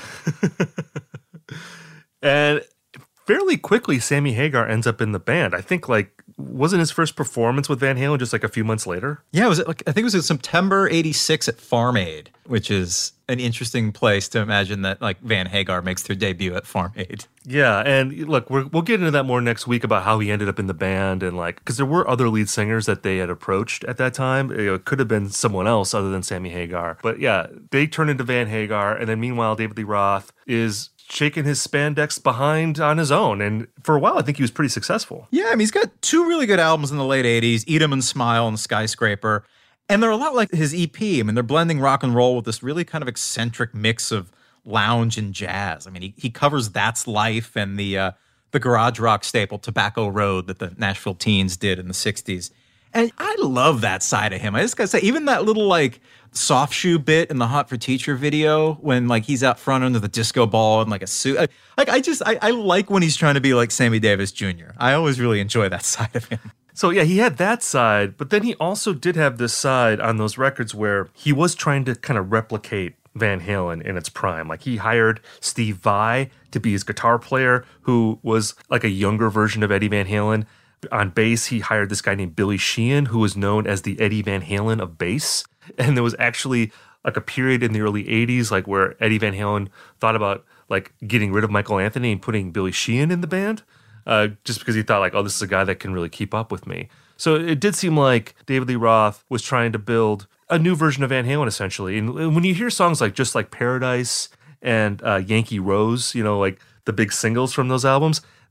And fairly quickly, Sammy Hagar ends up in the band. I think, wasn't his first performance with Van Halen just a few months later? Yeah, I think it was in September 86 at Farm Aid, which is an interesting place to imagine that Van Hagar makes their debut at Farm Aid. Yeah, and look, we'll get into that more next week about how he ended up in the band and because there were other lead singers that they had approached at that time. It could have been someone else other than Sammy Hagar. But yeah, they turn into Van Hagar, and then meanwhile, David Lee Roth is shaking his spandex behind on his own. And for a while, I think he was pretty successful. Yeah, I mean, he's got two really good albums in the late 80s, Eat 'Em and Smile and Skyscraper. And they're a lot like his EP. I mean, they're blending rock and roll with this really kind of eccentric mix of lounge and jazz. I mean, he covers That's Life and the garage rock staple Tobacco Road that the Nashville Teens did in the 60s. And I love that side of him. I just gotta say, even that little soft shoe bit in the Hot for Teacher video when he's out front under the disco ball in a suit. I like when he's trying to be like Sammy Davis Jr. I always really enjoy that side of him. So yeah, he had that side, but then he also did have this side on those records where he was trying to kind of replicate Van Halen in its prime. He hired Steve Vai to be his guitar player, who was a younger version of Eddie Van Halen. On bass, he hired this guy named Billy Sheehan, who was known as the Eddie Van Halen of bass. And there was actually a period in the early 80s where Eddie Van Halen thought about getting rid of Michael Anthony and putting Billy Sheehan in the band. Just because he thought this is a guy that can really keep up with me. So it did seem like David Lee Roth was trying to build a new version of Van Halen, essentially. And when you hear songs just like Paradise and Yankee Rose, the big singles from those albums,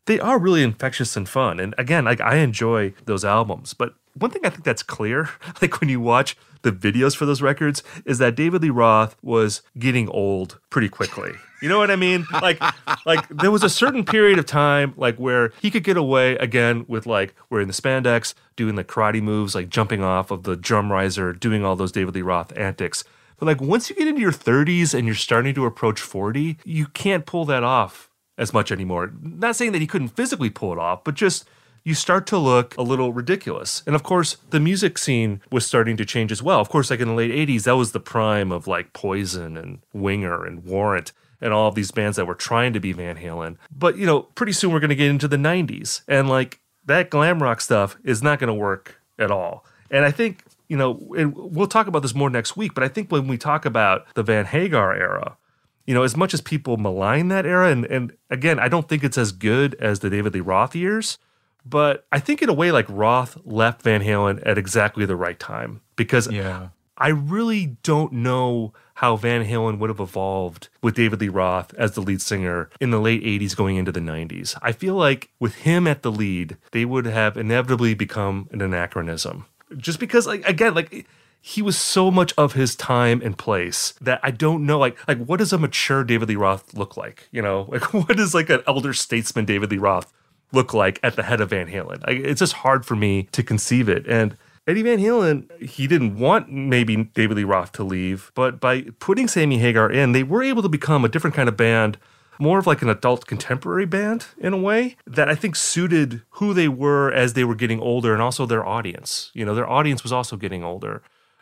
they are really infectious and fun. And again, like I enjoy those albums. But one thing I think that's clear, like when you watch the videos for those records, is that David Lee Roth was getting old pretty quickly. You know what I mean? Like there was a certain period of time like where he could get away again with like wearing the spandex, doing the karate moves, like jumping off of the drum riser, doing all those David Lee Roth antics. But like once you get into your 30s and you're starting to approach 40, you can't pull that off as much anymore. Not saying that he couldn't physically pull it off, but just you start to look a little ridiculous. And of course, the music scene was starting to change as well. Of course, like in the late 80s, that was the prime of like Poison and Winger and Warrant and all of these bands that were trying to be Van Halen. But, you know, pretty soon we're going to get into the 90s. And like that glam rock stuff is not going to work at all. And I think, you know, we'll talk about this more next week, but I think when we talk about the Van Hagar era, you know, as much as people malign that era, and again, I don't think it's as good as the David Lee Roth years, but I think in a way, like Roth left Van Halen at exactly the right time because I really don't know how Van Halen would have evolved with David Lee Roth as the lead singer in the late 80s going into the 90s. I feel like with him at the lead, they would have inevitably become an anachronism. Just because, like, again, like he was so much of his time and place that I don't know, like what does a mature David Lee Roth look like? You know, like what does like an elder statesman David Lee Roth look like at the head of Van Halen? It's just hard for me to conceive it. And Eddie Van Halen, he didn't want maybe David Lee Roth to leave, but by putting Sammy Hagar in, they were able to become a different kind of band, more of like an adult contemporary band in a way that I think suited who they were as they were getting older and also their audience. You know, their audience was also getting older.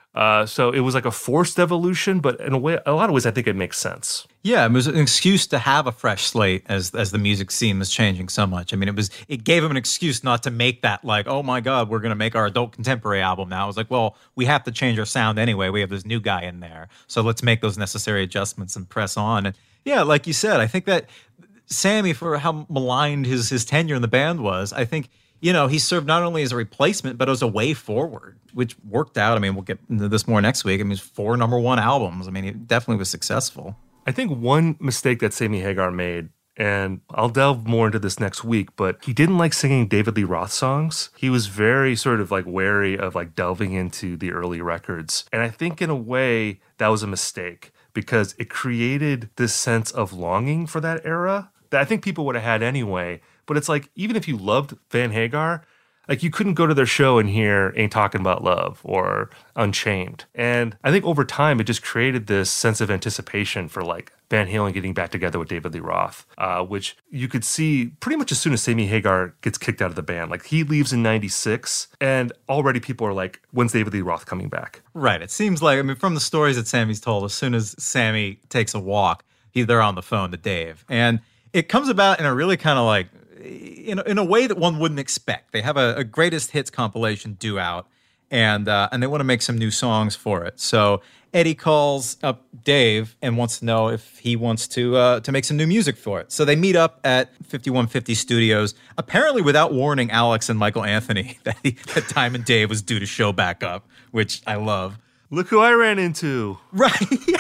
So it was like a forced evolution, but in a lot of ways, I think it makes sense. Yeah, it was an excuse to have a fresh slate as the music scene was changing so much. I mean, it gave them an excuse not to make that like, oh my God, we're going to make our adult contemporary album now. It was like, well, we have to change our sound anyway. We have this new guy in there. So let's make those necessary adjustments and press on. And yeah, like you said, I think that Sammy, for how maligned his tenure in the band was, I think, you know, he served not only as a replacement, but as a way forward, which worked out. I mean, we'll get into this more next week. I mean, it's 4 number 1 albums. I mean, it definitely was successful. I think one mistake that Sammy Hagar made, and I'll delve more into this next week, but he didn't like singing David Lee Roth songs. He was very sort of like wary of like delving into the early records. And I think in a way that was a mistake because it created this sense of longing for that era that I think people would have had anyway. But it's like, even if you loved Van Hagar, like you couldn't go to their show and hear Ain't Talking About Love or Unchained. And I think over time, it just created this sense of anticipation for like Van Halen getting back together with David Lee Roth, which you could see pretty much as soon as Sammy Hagar gets kicked out of the band. Like he leaves in 96 and already people are like, when's David Lee Roth coming back? Right. It seems like, I mean, from the stories that Sammy's told, as soon as Sammy takes a walk, they're on the phone to Dave. And it comes about in a really kind of like, in a way that one wouldn't expect. They have a greatest hits compilation due out, and they want to make some new songs for it. So Eddie calls up Dave and wants to know if he wants to make some new music for it. So they meet up at 5150 Studios, apparently without warning Alex and Michael Anthony that Diamond Dave was due to show back up, which I love. Look who I ran into. Right,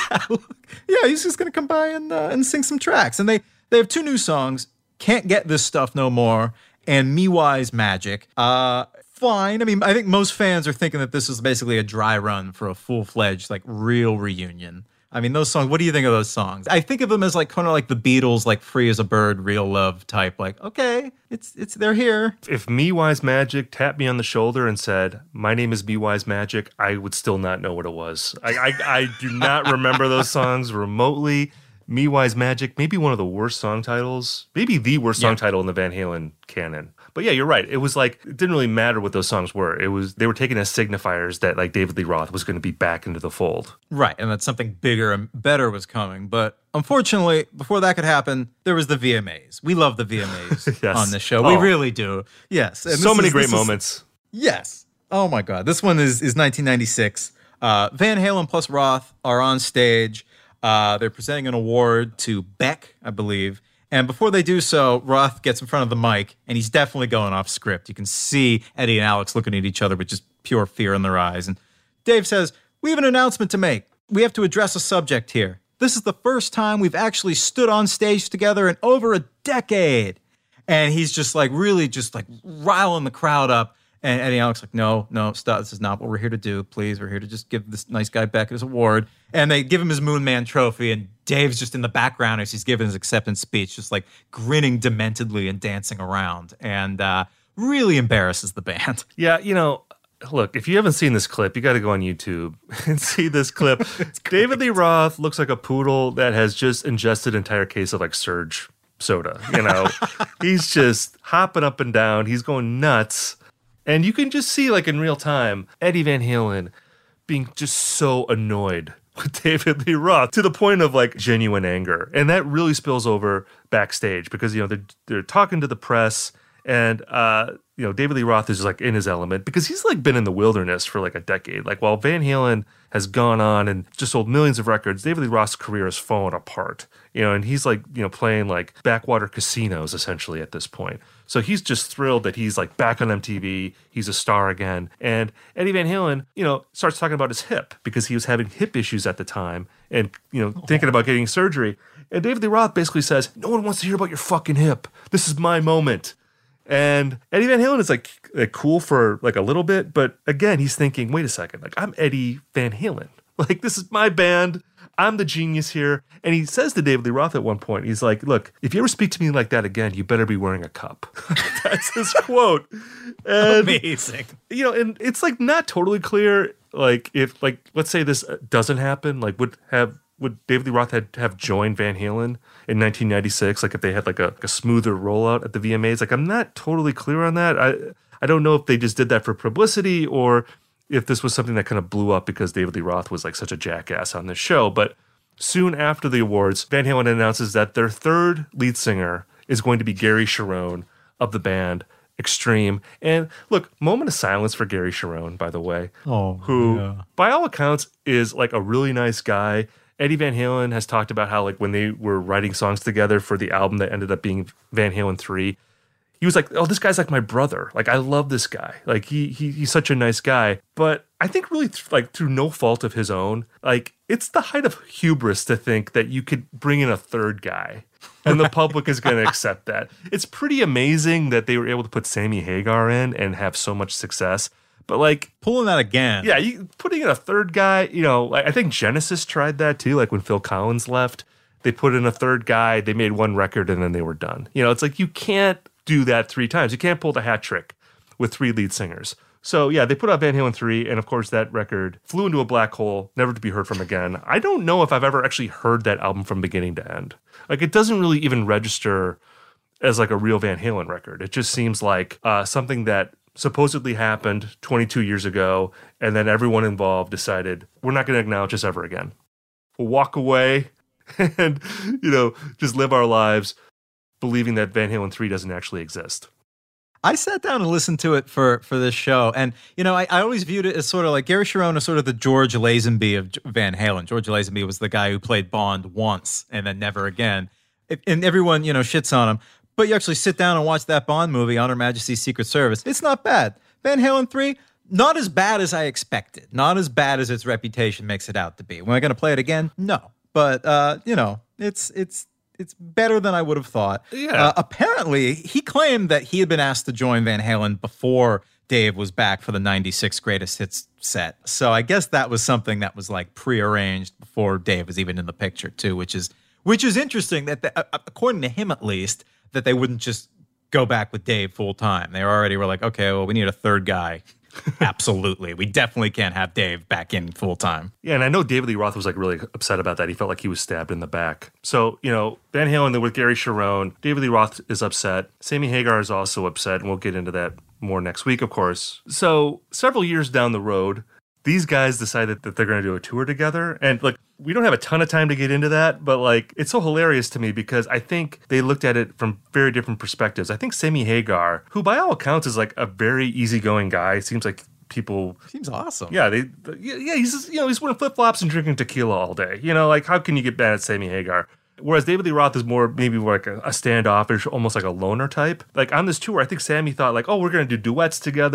yeah, he's just going to come by and sing some tracks. And they have 2 new songs, Can't Get This Stuff No More, and Me Wise Magic. Fine. I mean, I think most fans are thinking that this is basically a dry run for a full-fledged, like, real reunion. I mean, those songs, what do you think of those songs? I think of them as like kind of like the Beatles, like Free as a Bird, Real Love type. Like, okay, it's they're here. If Me Wise Magic tapped me on the shoulder and said, my name is Me Wise Magic, I would still not know what it was. I do not remember those songs remotely. Me Wise Magic, maybe one of the worst song titles, maybe the worst song title in the Van Halen canon. But yeah, you're right. It was like, it didn't really matter what those songs were. They were taken as signifiers that like David Lee Roth was going to be back into the fold. Right, and that something bigger and better was coming. But unfortunately, before that could happen, there was the VMAs. We love the VMAs yes. on this show. We really do. Yes. And so many great moments. Yes. Oh my God. This one is 1996. Van Halen plus Roth are on stage. They're presenting an award to Beck, I believe. And before they do so, Roth gets in front of the mic, and he's definitely going off script. You can see Eddie and Alex looking at each other with just pure fear in their eyes. And Dave says, we have an announcement to make. We have to address a subject here. This is the first time we've actually stood on stage together in over a decade. And he's just like really just like riling the crowd up. And Eddie Alex like, no, stop. This is not what we're here to do. Please, we're here to just give this nice guy back his award. And they give him his Moon Man trophy. And Dave's just in the background as he's giving his acceptance speech, just like grinning dementedly and dancing around. And really embarrasses the band. Yeah, look, if you haven't seen this clip, you got to go on YouTube and see this clip. David Lee Roth looks like a poodle that has just ingested an entire case of like Surge soda. He's just hopping up and down. He's going nuts. And you can just see, like in real time, Eddie Van Halen being just so annoyed with David Lee Roth to the point of like genuine anger. And that really spills over backstage because, they're talking to the press and, David Lee Roth is like in his element because he's like been in the wilderness for like a decade. Like while Van Halen has gone on and just sold millions of records, David Lee Roth's career has fallen apart, and he's like, playing like backwater casinos essentially at this point. So he's just thrilled that he's like back on MTV. He's a star again. And Eddie Van Halen, starts talking about his hip because he was having hip issues at the time and, thinking about getting surgery. And David Lee Roth basically says, no one wants to hear about your fucking hip. This is my moment. And Eddie Van Halen is like cool for like a little bit. But again, he's thinking, wait a second, like I'm Eddie Van Halen. Like this is my band. I'm the genius here. And he says to David Lee Roth at one point, he's like, look, if you ever speak to me like that again, you better be wearing a cup. That's his quote. And, amazing. And it's like not totally clear, like if like, let's say this doesn't happen, like would David Lee Roth have joined Van Halen in 1996? Like if they had like a smoother rollout at the VMAs? Like I'm not totally clear on that. I don't know if they just did that for publicity or if this was something that kind of blew up because David Lee Roth was like such a jackass on this show. But soon after the awards, Van Halen announces that their third lead singer is going to be Gary Cherone of the band Extreme. And look, moment of silence for Gary Cherone, by the way, who by all accounts is like a really nice guy. Eddie Van Halen has talked about how like when they were writing songs together for the album that ended up being Van Halen 3, he was like, oh, this guy's like my brother. Like, I love this guy. Like, he's such a nice guy. But I think really, through no fault of his own, like, it's the height of hubris to think that you could bring in a third guy and the public is going to accept that. It's pretty amazing that they were able to put Sammy Hagar in and have so much success. But, like... pulling that again. Yeah, putting in a third guy, I think Genesis tried that, too. Like, when Phil Collins left, they put in a third guy, they made one record, and then they were done. It's like, you can't do that 3 times. You can't pull the hat trick with 3 lead singers. So yeah, they put out Van Halen 3, and of course that record flew into a black hole, never to be heard from again. I don't know if I've ever actually heard that album from beginning to end. Like it doesn't really even register as like a real Van Halen record. It just seems like something that supposedly happened 22 years ago, and then everyone involved decided, we're not going to acknowledge this ever again. We'll walk away and, just live our lives believing that Van Halen 3 doesn't actually exist. I sat down and listened to it for this show. And, I always viewed it as sort of like Gary Cherone is sort of the George Lazenby of Van Halen. George Lazenby was the guy who played Bond once and then never again. And everyone, shits on him. But you actually sit down and watch that Bond movie, On Her Majesty's Secret Service. It's not bad. Van Halen 3, not as bad as I expected. Not as bad as its reputation makes it out to be. Am I going to play it again? No. But, it's better than I would have thought. Yeah. Apparently, he claimed that he had been asked to join Van Halen before Dave was back for the 96 Greatest Hits set. So I guess that was something that was like prearranged before Dave was even in the picture too, which is interesting that according to him at least, that they wouldn't just go back with Dave full time. They already were like, okay, well, we need a third guy. Absolutely. We definitely can't have Dave back in full time. Yeah, and I know David Lee Roth was like really upset about that. He felt like he was stabbed in the back. So, Van Halen with Gary Cherone, David Lee Roth is upset. Sammy Hagar is also upset, and we'll get into that more next week, of course. So, several years down the road, these guys decided that they're going to do a tour together. And like, we don't have a ton of time to get into that, but like, it's so hilarious to me because I think they looked at it from very different perspectives. I think Sammy Hagar, who by all accounts is like a very easygoing guy, seems like people... seems awesome. Yeah, he's just, he's wearing flip-flops and drinking tequila all day. Like, how can you get mad at Sammy Hagar? Whereas David Lee Roth is maybe more like a standoffish, almost like a loner type. Like on this tour, I think Sammy thought like, oh, we're going to do duets together.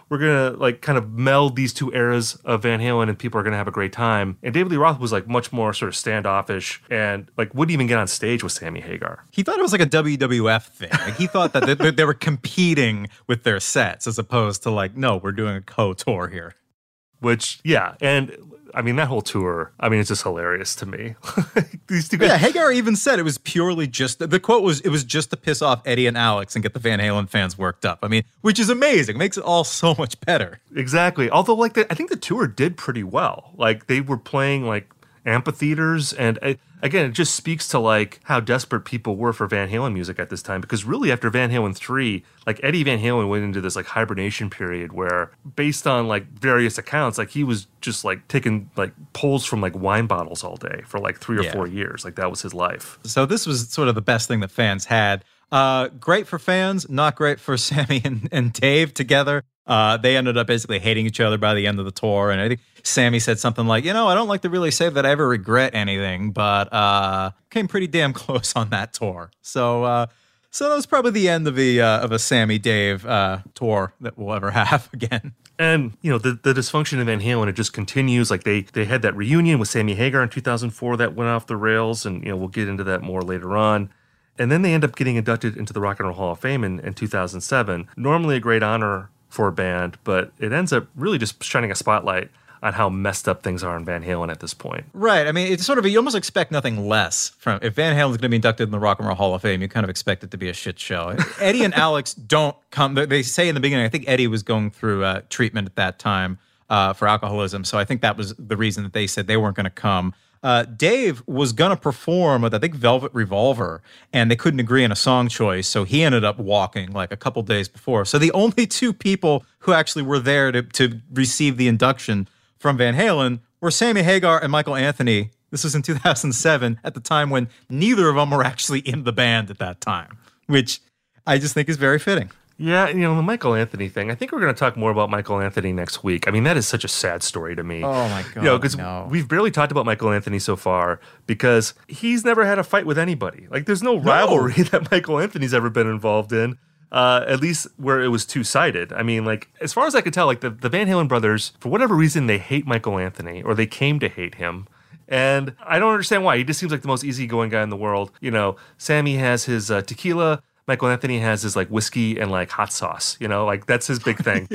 we're going to like kind of meld these two eras of Van Halen and people are going to have a great time. And David Lee Roth was like much more sort of standoffish and like wouldn't even get on stage with Sammy Hagar. He thought it was like a WWF thing. Like he thought that they were competing with their sets as opposed to like, no, we're doing a co-tour here. Which, yeah, and I mean, that whole tour, I mean, it's just hilarious to me. These two guys. Yeah, Hagar even said it was purely just, the quote was, it was just to piss off Eddie and Alex and get the Van Halen fans worked up. I mean, which is amazing. It makes it all so much better. Exactly. Although, like, I think the tour did pretty well. Like, they were playing, like, amphitheaters, and again, it just speaks to like how desperate people were for Van Halen music at this time, because really after Van Halen 3, like Eddie Van Halen went into this like hibernation period where, based on like various accounts, like he was just like taking like pulls from like wine bottles all day for like 3 or 4 years. Like that was his life. So this was sort of the best thing that fans had. Great for fans, not great for Sammy and Dave together. They ended up basically hating each other by the end of the tour. And I think Sammy said something like, I don't like to really say that I ever regret anything, but came pretty damn close on that tour. So that was probably the end of a Sammy Dave tour that we'll ever have again. And, the dysfunction of Van Halen, it just continues. Like they had that reunion with Sammy Hagar in 2004 that went off the rails. And, we'll get into that more later on. And then they end up getting inducted into the Rock and Roll Hall of Fame in 2007. Normally a great honor for a band, but it ends up really just shining a spotlight on how messed up things are in Van Halen at this point. Right. I mean, it's sort of, you almost expect nothing less from, if Van Halen's going to be inducted in the Rock and Roll Hall of Fame, you kind of expect it to be a shit show. Eddie and Alex don't come, they say in the beginning, I think Eddie was going through treatment at that time for alcoholism, so I think that was the reason that they said they weren't going to come. Dave was going to perform with, I think, Velvet Revolver, and they couldn't agree on a song choice, so he ended up walking like a couple days before. So the only two people who actually were there to receive the induction from Van Halen were Sammy Hagar and Michael Anthony. This was in 2007, at the time when neither of them were actually in the band at that time, which I just think is very fitting. Yeah, the Michael Anthony thing. I think we're going to talk more about Michael Anthony next week. I mean, that is such a sad story to me. Oh, my God. Because we've barely talked about Michael Anthony so far because he's never had a fight with anybody. Like, there's no rivalry that Michael Anthony's ever been involved in, at least where it was two-sided. I mean, like, as far as I could tell, like, the Van Halen brothers, for whatever reason, they hate Michael Anthony, or they came to hate him. And I don't understand why. He just seems like the most easygoing guy in the world. Sammy has his tequila. Michael Anthony has his like whiskey and like hot sauce, like that's his big thing.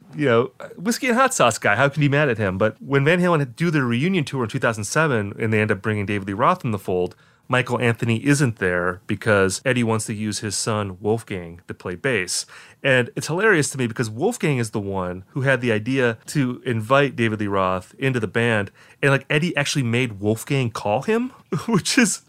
Whiskey and hot sauce guy, how can you be mad at him? But when Van Halen do their reunion tour in 2007 and they end up bringing David Lee Roth in the fold, Michael Anthony isn't there because Eddie wants to use his son Wolfgang to play bass. And it's hilarious to me because Wolfgang is the one who had the idea to invite David Lee Roth into the band. And like Eddie actually made Wolfgang call him, which is...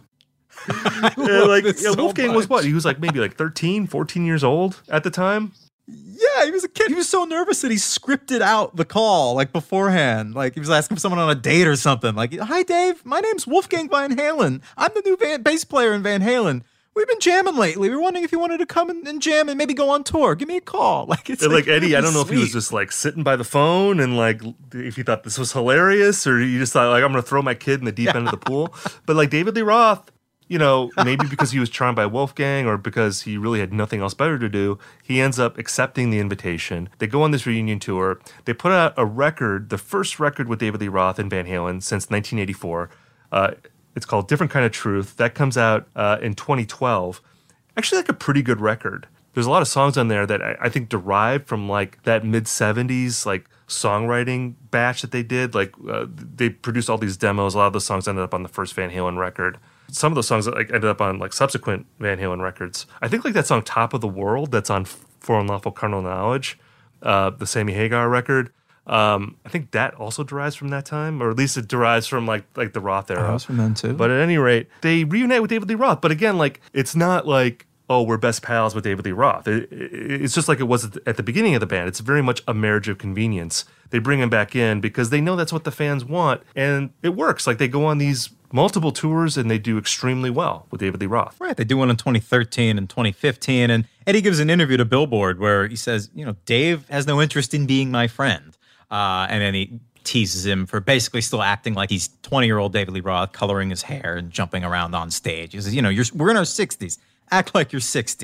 Wolfgang was what? He was like maybe like 13, 14 years old at the time. Yeah, he was a kid. He was so nervous that he scripted out the call like beforehand. Like he was asking someone on a date or something. Like, "Hi, Dave. My name's Wolfgang Van Halen. I'm the new bass player in Van Halen. We've been jamming lately. We're wondering if you wanted to come and jam and maybe go on tour. Give me a call." Like it's like Eddie. really I don't know sweet. if he was just like sitting by the phone and like if he thought this was hilarious or you just thought like I'm gonna throw my kid in the deep end of the pool. But like David Lee Roth. Maybe because he was charmed by Wolfgang or because he really had nothing else better to do, he ends up accepting the invitation. They go on this reunion tour. They put out a record, the first record with David Lee Roth and Van Halen since 1984. It's called Different Kind of Truth. That comes out in 2012. Actually, like a pretty good record. There's a lot of songs on there that I think derived from like that mid-70s like songwriting batch that they did. Like they produced all these demos. A lot of the songs ended up on the first Van Halen record. Some of those songs like ended up on like subsequent Van Halen records. I think like that song "Top of the World" that's on For Unlawful Carnal Knowledge, the Sammy Hagar record. I think that also derives from that time, or at least it derives from like the Roth era. Oh, that's from them too. But at any rate, they reunite with David Lee Roth. But again, like it's not like, oh, we're best pals with David Lee Roth. It's just like it was at the beginning of the band. It's very much a marriage of convenience. They bring him back in because they know that's what the fans want, and it works. Like they go on these multiple tours and they do extremely well with David Lee Roth. Right. They do one in 2013 and 2015. And Eddie gives an interview to Billboard where he says, Dave has no interest in being my friend. And then he teases him for basically still acting like he's 20-year-old David Lee Roth, coloring his hair and jumping around on stage. He says, we're in our 60s. Act like you're 60.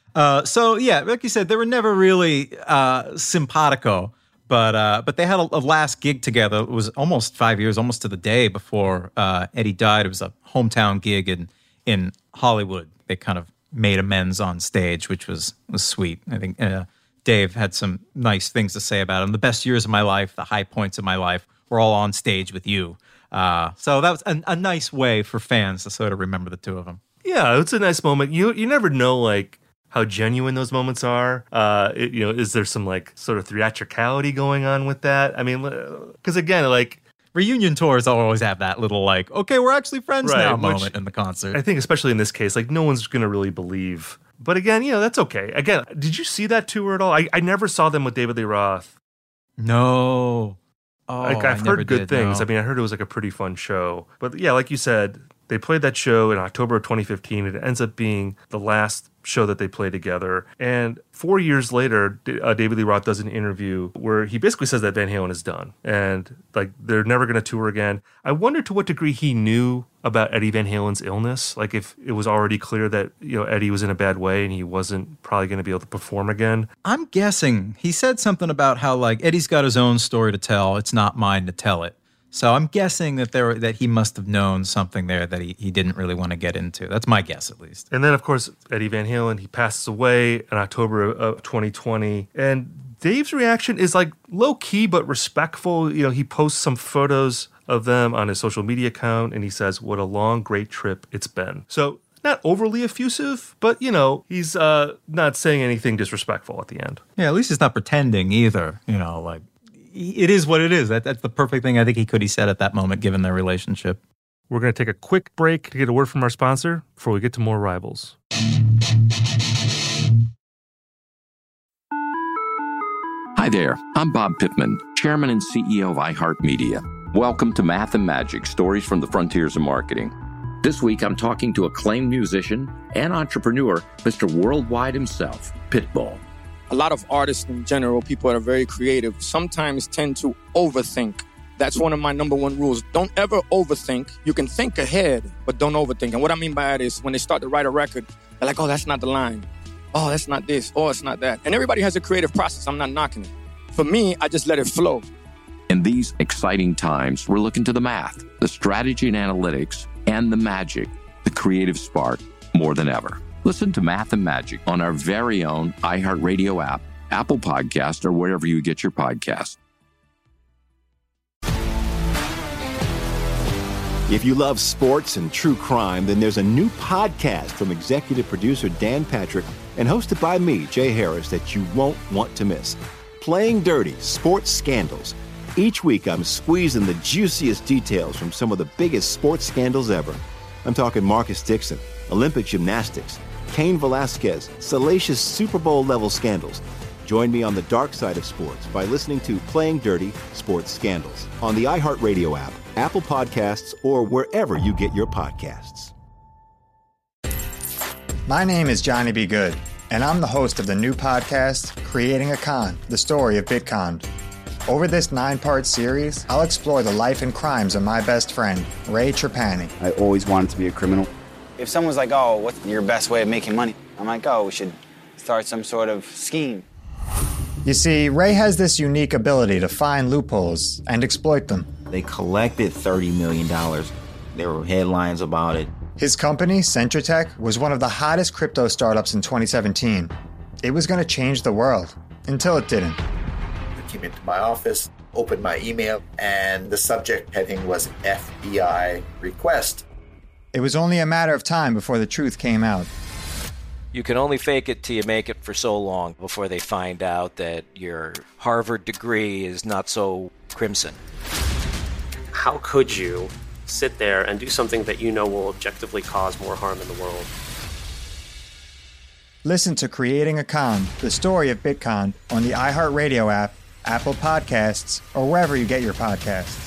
So yeah, like you said, they were never really simpatico, but they had a last gig together. It was almost 5 years, almost to the day before Eddie died. It was a hometown gig in Hollywood. They kind of made amends on stage, which was sweet. I think Dave had some nice things to say about him. The best years of my life, the high points of my life, were all on stage with you. So that was a nice way for fans to sort of remember the two of them. Yeah, it's a nice moment. You never know, like, how genuine those moments are. Is there some, like, sort of theatricality going on with that? I mean, because again, like, reunion tours always have that little, like, okay, we're actually friends now moment in the concert. I think especially in this case, like, no one's going to really believe. But again, that's okay. Again, did you see that tour at all? I never saw them with David Lee Roth. No. Oh, like, I've heard good things. No. I mean, I heard it was like a pretty fun show. But yeah, like you said, they played that show in October of 2015. It ends up being the last show that they played together. And 4 years later, David Lee Roth does an interview where he basically says that Van Halen is done and like they're never going to tour again. I wonder to what degree he knew about Eddie Van Halen's illness. Like if it was already clear that, Eddie was in a bad way and he wasn't probably going to be able to perform again. I'm guessing he said something about how like Eddie's got his own story to tell. It's not mine to tell it. So I'm guessing that he must have known something there that he didn't really want to get into. That's my guess, at least. And then, of course, Eddie Van Halen, he passes away in October of 2020. And Dave's reaction is like low-key but respectful. He posts some photos of them on his social media account, and he says, "What a long, great trip it's been." So not overly effusive, but, he's not saying anything disrespectful at the end. Yeah, at least he's not pretending either, like... It is what it is. That's the perfect thing I think he could have said at that moment, given their relationship. We're going to take a quick break to get a word from our sponsor before we get to more Rivals. Hi there. I'm Bob Pittman, Chairman and CEO of iHeartMedia. Welcome to Math and Magic, Stories from the Frontiers of Marketing. This week, I'm talking to acclaimed musician and entrepreneur, Mr. Worldwide himself, Pitbull. A lot of artists in general, people that are very creative, sometimes tend to overthink. That's one of my number one rules. Don't ever overthink. You can think ahead, but don't overthink. And what I mean by that is when they start to write a record, they're like, oh, that's not the line. Oh, that's not this. Oh, it's not that. And everybody has a creative process. I'm not knocking it. For me, I just let it flow. In these exciting times, we're looking to the math, the strategy and analytics, and the magic, the creative spark, more than ever. Listen to Math and Magic on our very own iHeartRadio app, Apple Podcast, or wherever you get your podcasts. If you love sports and true crime, then there's a new podcast from executive producer Dan Patrick and hosted by me, Jay Harris, that you won't want to miss. Playing Dirty: Sports Scandals. Each week, I'm squeezing the juiciest details from some of the biggest sports scandals ever. I'm talking Marcus Dixon, Olympic gymnastics, Cain Velasquez, salacious Super Bowl-level scandals. Join me on the dark side of sports by listening to Playing Dirty: Sports Scandals on the iHeartRadio app, Apple Podcasts, or wherever you get your podcasts. My name is Johnny B. Good, and I'm the host of the new podcast, Creating a Con, the story of Bitcon. Over this 9-part series, I'll explore the life and crimes of my best friend, Ray Trapani. I always wanted to be a criminal. If someone's like, oh, what's your best way of making money? I'm like, oh, we should start some sort of scheme. You see, Ray has this unique ability to find loopholes and exploit them. They collected $30 million. There were headlines about it. His company, Centratech, was one of the hottest crypto startups in 2017. It was going to change the world, until it didn't. I came into my office, opened my email, and the subject heading was FBI request. It was only a matter of time before the truth came out. You can only fake it till you make it for so long before they find out that your Harvard degree is not so crimson. How could you sit there and do something that you know will objectively cause more harm in the world? Listen to Creating a Con, the story of Bitcon, on the iHeartRadio app, Apple Podcasts, or wherever you get your podcasts.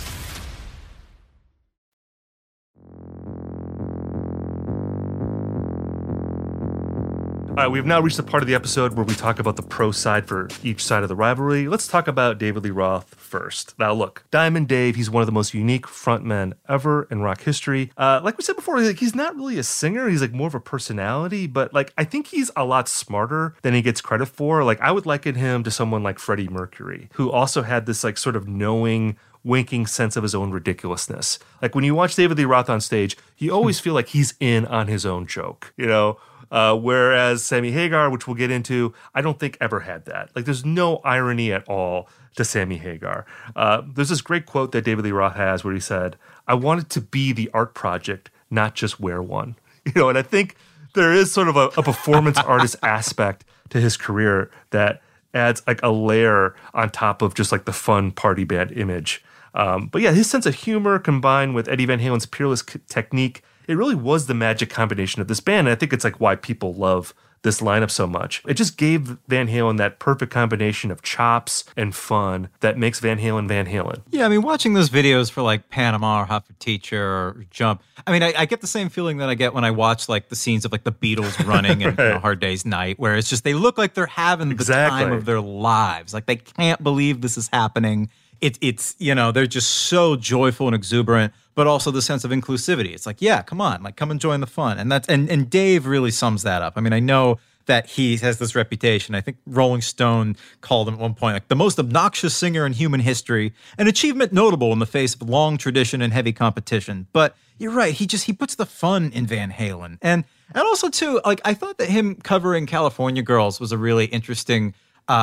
All All right, we've now reached the part of the episode where we talk about the pro side for each side of the rivalry. Let's talk about David Lee Roth first. Now, look, Diamond Dave, he's one of the most unique frontmen ever in rock history. Like we said before, he's not really a singer. He's like more of a personality, but like I think he's a lot smarter than he gets credit for. Like I would liken him to someone like Freddie Mercury, who also had this like sort of knowing, winking sense of his own ridiculousness. Like when you watch David Lee Roth on stage, you always feel like he's in on his own joke, you know? Whereas Sammy Hagar, which we'll get into, I don't think ever had that. Like there's no irony at all to Sammy Hagar. There's this great quote that David Lee Roth has where he said, "I wanted to be the art project, not just wear one." You know, and I think there is sort of a performance artist aspect to his career that adds like a layer on top of just like the fun party band image. But yeah, his sense of humor combined with Eddie Van Halen's peerless technique, it really was the magic combination of this band. And I think it's like why people love this lineup so much. It just gave Van Halen that perfect combination of chops and fun that makes Van Halen Van Halen. Yeah, I mean, watching those videos for like Panama or Hot for Teacher or Jump, I mean, I get the same feeling that I get when I watch like the scenes of like the Beatles running and Right. Hard Day's Night, where it's just they look like they're having the Exactly. time of their lives. Like they can't believe this is happening. It's you know, they're just so joyful and exuberant, but also the sense of inclusivity. It's like, yeah, come on, like come and join the fun. And that's and Dave really sums that up. I mean, I know that he has this reputation. I think Rolling Stone called him at one point like the most obnoxious singer in human history, an achievement notable in the face of long tradition and heavy competition. But you're right, he puts the fun in Van Halen. And also too, like I thought that him covering California Girls was a really interesting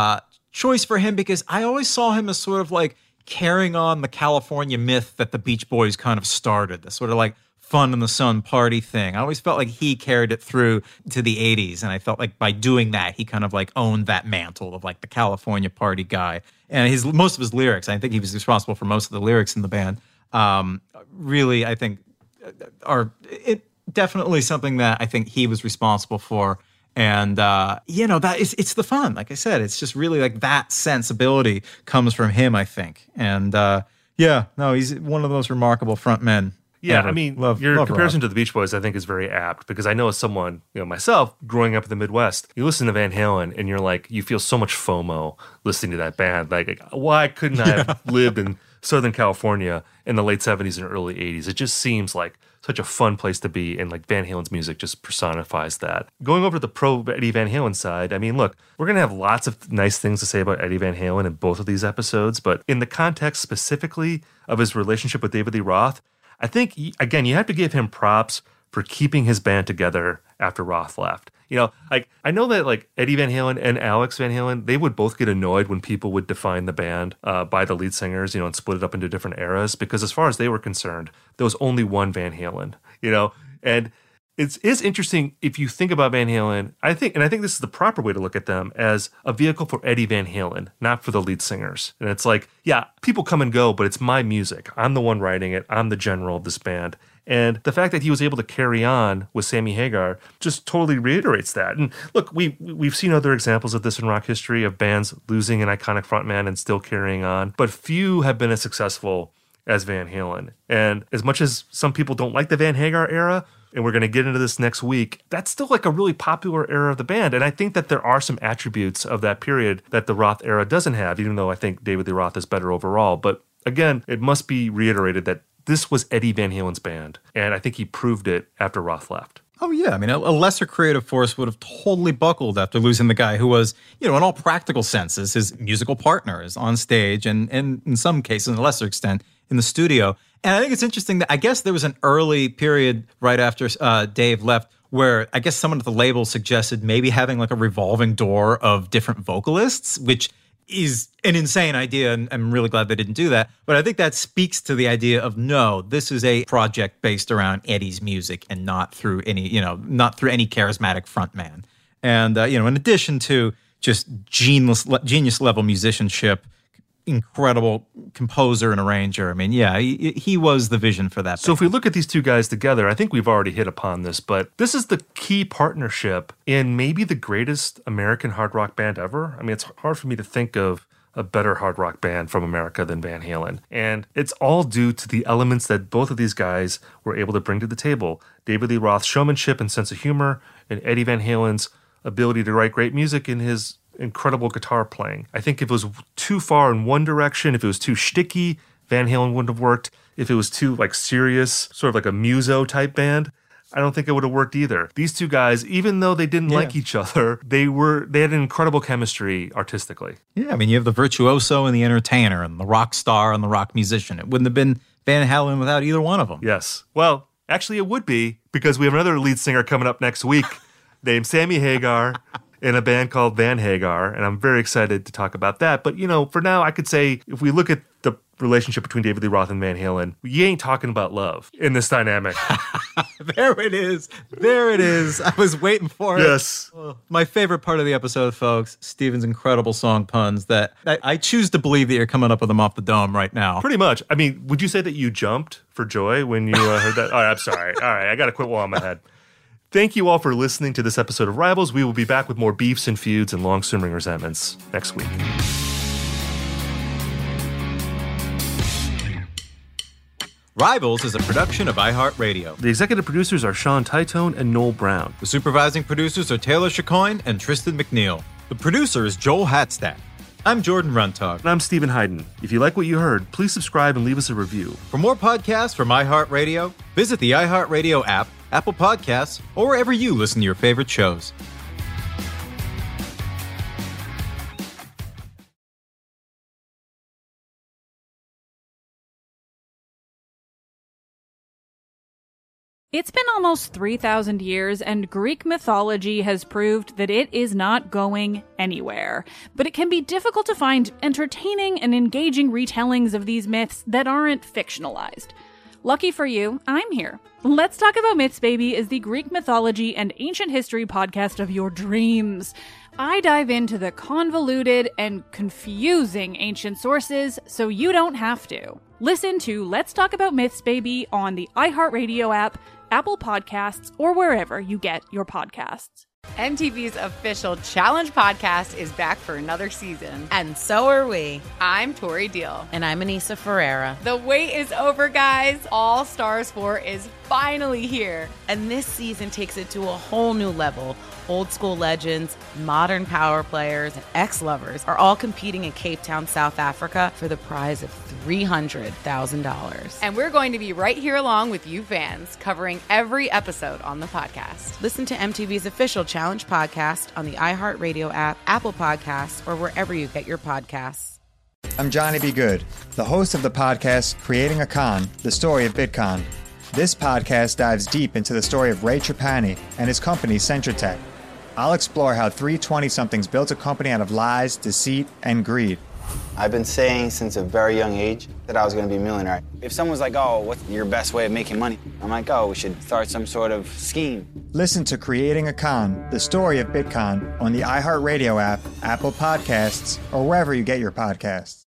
choice for him, because I always saw him as sort of like carrying on the California myth that the Beach Boys kind of started, the sort of like fun in the sun party thing. I always felt like he carried it through to the 80s, and I felt like by doing that, he kind of like owned that mantle of like the California party guy. And most of his lyrics, I think he was responsible for most of the lyrics in the band, really, I think, are definitely something that I think he was responsible for. And, you know, it's the fun. Like I said, it's just really like that sensibility comes from him, I think. And, yeah, no, he's one of the most remarkable front men. Yeah, ever. I mean, love comparison Rob. to the Beach Boys, I think, is very apt, because I know as someone, you know, myself, growing up in the Midwest, you listen to Van Halen and you're like, you feel so much FOMO listening to that band. Like, why couldn't I have lived in Southern California in the late 70s and early 80s? It just seems like such a fun place to be, and like Van Halen's music just personifies that. Going over to the pro Eddie Van Halen side, I mean, look, we're going to have lots of nice things to say about Eddie Van Halen in both of these episodes, but in the context specifically of his relationship with David Lee Roth, I think, again, you have to give him props for keeping his band together after Roth left. You know, like, I know that like Eddie Van Halen and Alex Van Halen, they would both get annoyed when people would define the band by the lead singers, you know, and split it up into different eras, because as far as they were concerned, there was only one Van Halen, you know, and it is interesting if you think about Van Halen, I think this is the proper way to look at them, as a vehicle for Eddie Van Halen, not for the lead singers. And it's like, yeah, people come and go, but it's my music. I'm the one writing it. I'm the general of this band. And the fact that he was able to carry on with Sammy Hagar just totally reiterates that. And look, we've seen other examples of this in rock history, of bands losing an iconic frontman and still carrying on, but few have been as successful as Van Halen. And as much as some people don't like the Van Hagar era, and we're going to get into this next week, that's still like a really popular era of the band. And I think that there are some attributes of that period that the Roth era doesn't have, even though I think David Lee Roth is better overall. But again, it must be reiterated that this was Eddie Van Halen's band, and I think he proved it after Roth left. Oh, yeah. I mean, a lesser creative force would have totally buckled after losing the guy who was, you know, in all practical senses, his musical partner is on stage and in some cases, in a lesser extent, in the studio. And I think it's interesting that I guess there was an early period right after Dave left where I guess someone at the label suggested maybe having like a revolving door of different vocalists, which is an insane idea, and I'm really glad they didn't do that. But I think that speaks to the idea of, no, this is a project based around Eddie's music and not through any charismatic frontman. And, you know, in addition to just genius level musicianship, incredible composer and arranger. I mean, yeah, he was the vision for that. So if we look at these two guys together, I think we've already hit upon this, but this is the key partnership in maybe the greatest American hard rock band ever. I mean, it's hard for me to think of a better hard rock band from America than Van Halen. And it's all due to the elements that both of these guys were able to bring to the table. David Lee Roth's showmanship and sense of humor, and Eddie Van Halen's ability to write great music and his incredible guitar playing. I think if it was too far in one direction, if it was too shticky, Van Halen wouldn't have worked. If it was too serious, sort of like a muso type band, I don't think it would have worked either. These two guys, even though they didn't like each other, they had an incredible chemistry artistically. Yeah, I mean, you have the virtuoso and the entertainer and the rock star and the rock musician. It wouldn't have been Van Halen without either one of them. Yes. Well, actually it would be, because we have another lead singer coming up next week named Sammy Hagar in a band called Van Hagar, and I'm very excited to talk about that. But, for now, I could say if we look at the relationship between David Lee Roth and Van Halen, you ain't talking about love in this dynamic. There it is. There it is. I was waiting for it. Yes. My favorite part of the episode, folks, Steven's incredible song puns that I choose to believe that you're coming up with them off the dome right now. Pretty much. I mean, would you say that you jumped for joy when you heard that? All right, I'm sorry. All right, I got to quit while I'm ahead. Thank you all for listening to this episode of Rivals. We will be back with more beefs and feuds and long-simmering resentments next week. Rivals is a production of iHeartRadio. The executive producers are Sean Titone and Noel Brown. The supervising producers are Taylor Chacoin and Tristan McNeil. The producer is Joel Hatstack. I'm Jordan Runtagh. And I'm Stephen Hayden. If you like what you heard, please subscribe and leave us a review. For more podcasts from iHeartRadio, visit the iHeartRadio app, Apple Podcasts, or wherever you listen to your favorite shows. It's been almost 3,000 years, and Greek mythology has proved that it is not going anywhere. But it can be difficult to find entertaining and engaging retellings of these myths that aren't fictionalized. Lucky for you, I'm here. Let's Talk About Myths, Baby is the Greek mythology and ancient history podcast of your dreams. I dive into the convoluted and confusing ancient sources so you don't have to. Listen to Let's Talk About Myths, Baby on the iHeartRadio app, Apple Podcasts, or wherever you get your podcasts. MTV's official Challenge podcast is back for another season. And so are we. I'm Tori Deal. And I'm Anissa Ferreira. The wait is over, guys. All Stars 4 is finally here. And this season takes it to a whole new level. Old school legends, modern power players, and ex-lovers are all competing in Cape Town, South Africa for the prize of $300,000. And we're going to be right here along with you fans, covering every episode on the podcast. Listen to MTV's official Challenge podcast on the iHeartRadio app, Apple Podcasts, or wherever you get your podcasts. I'm Johnny B. Good, the host of the podcast Creating a Con, the story of Bitcon. This podcast dives deep into the story of Ray Trapani and his company Centratech. I'll explore how three 20-somethings built a company out of lies, deceit, and greed. I've been saying since a very young age that I was going to be a millionaire. If someone's like, oh, what's your best way of making money? I'm like, oh, we should start some sort of scheme. Listen to Creating a Con, the story of Bitcon on the iHeartRadio app, Apple Podcasts, or wherever you get your podcasts.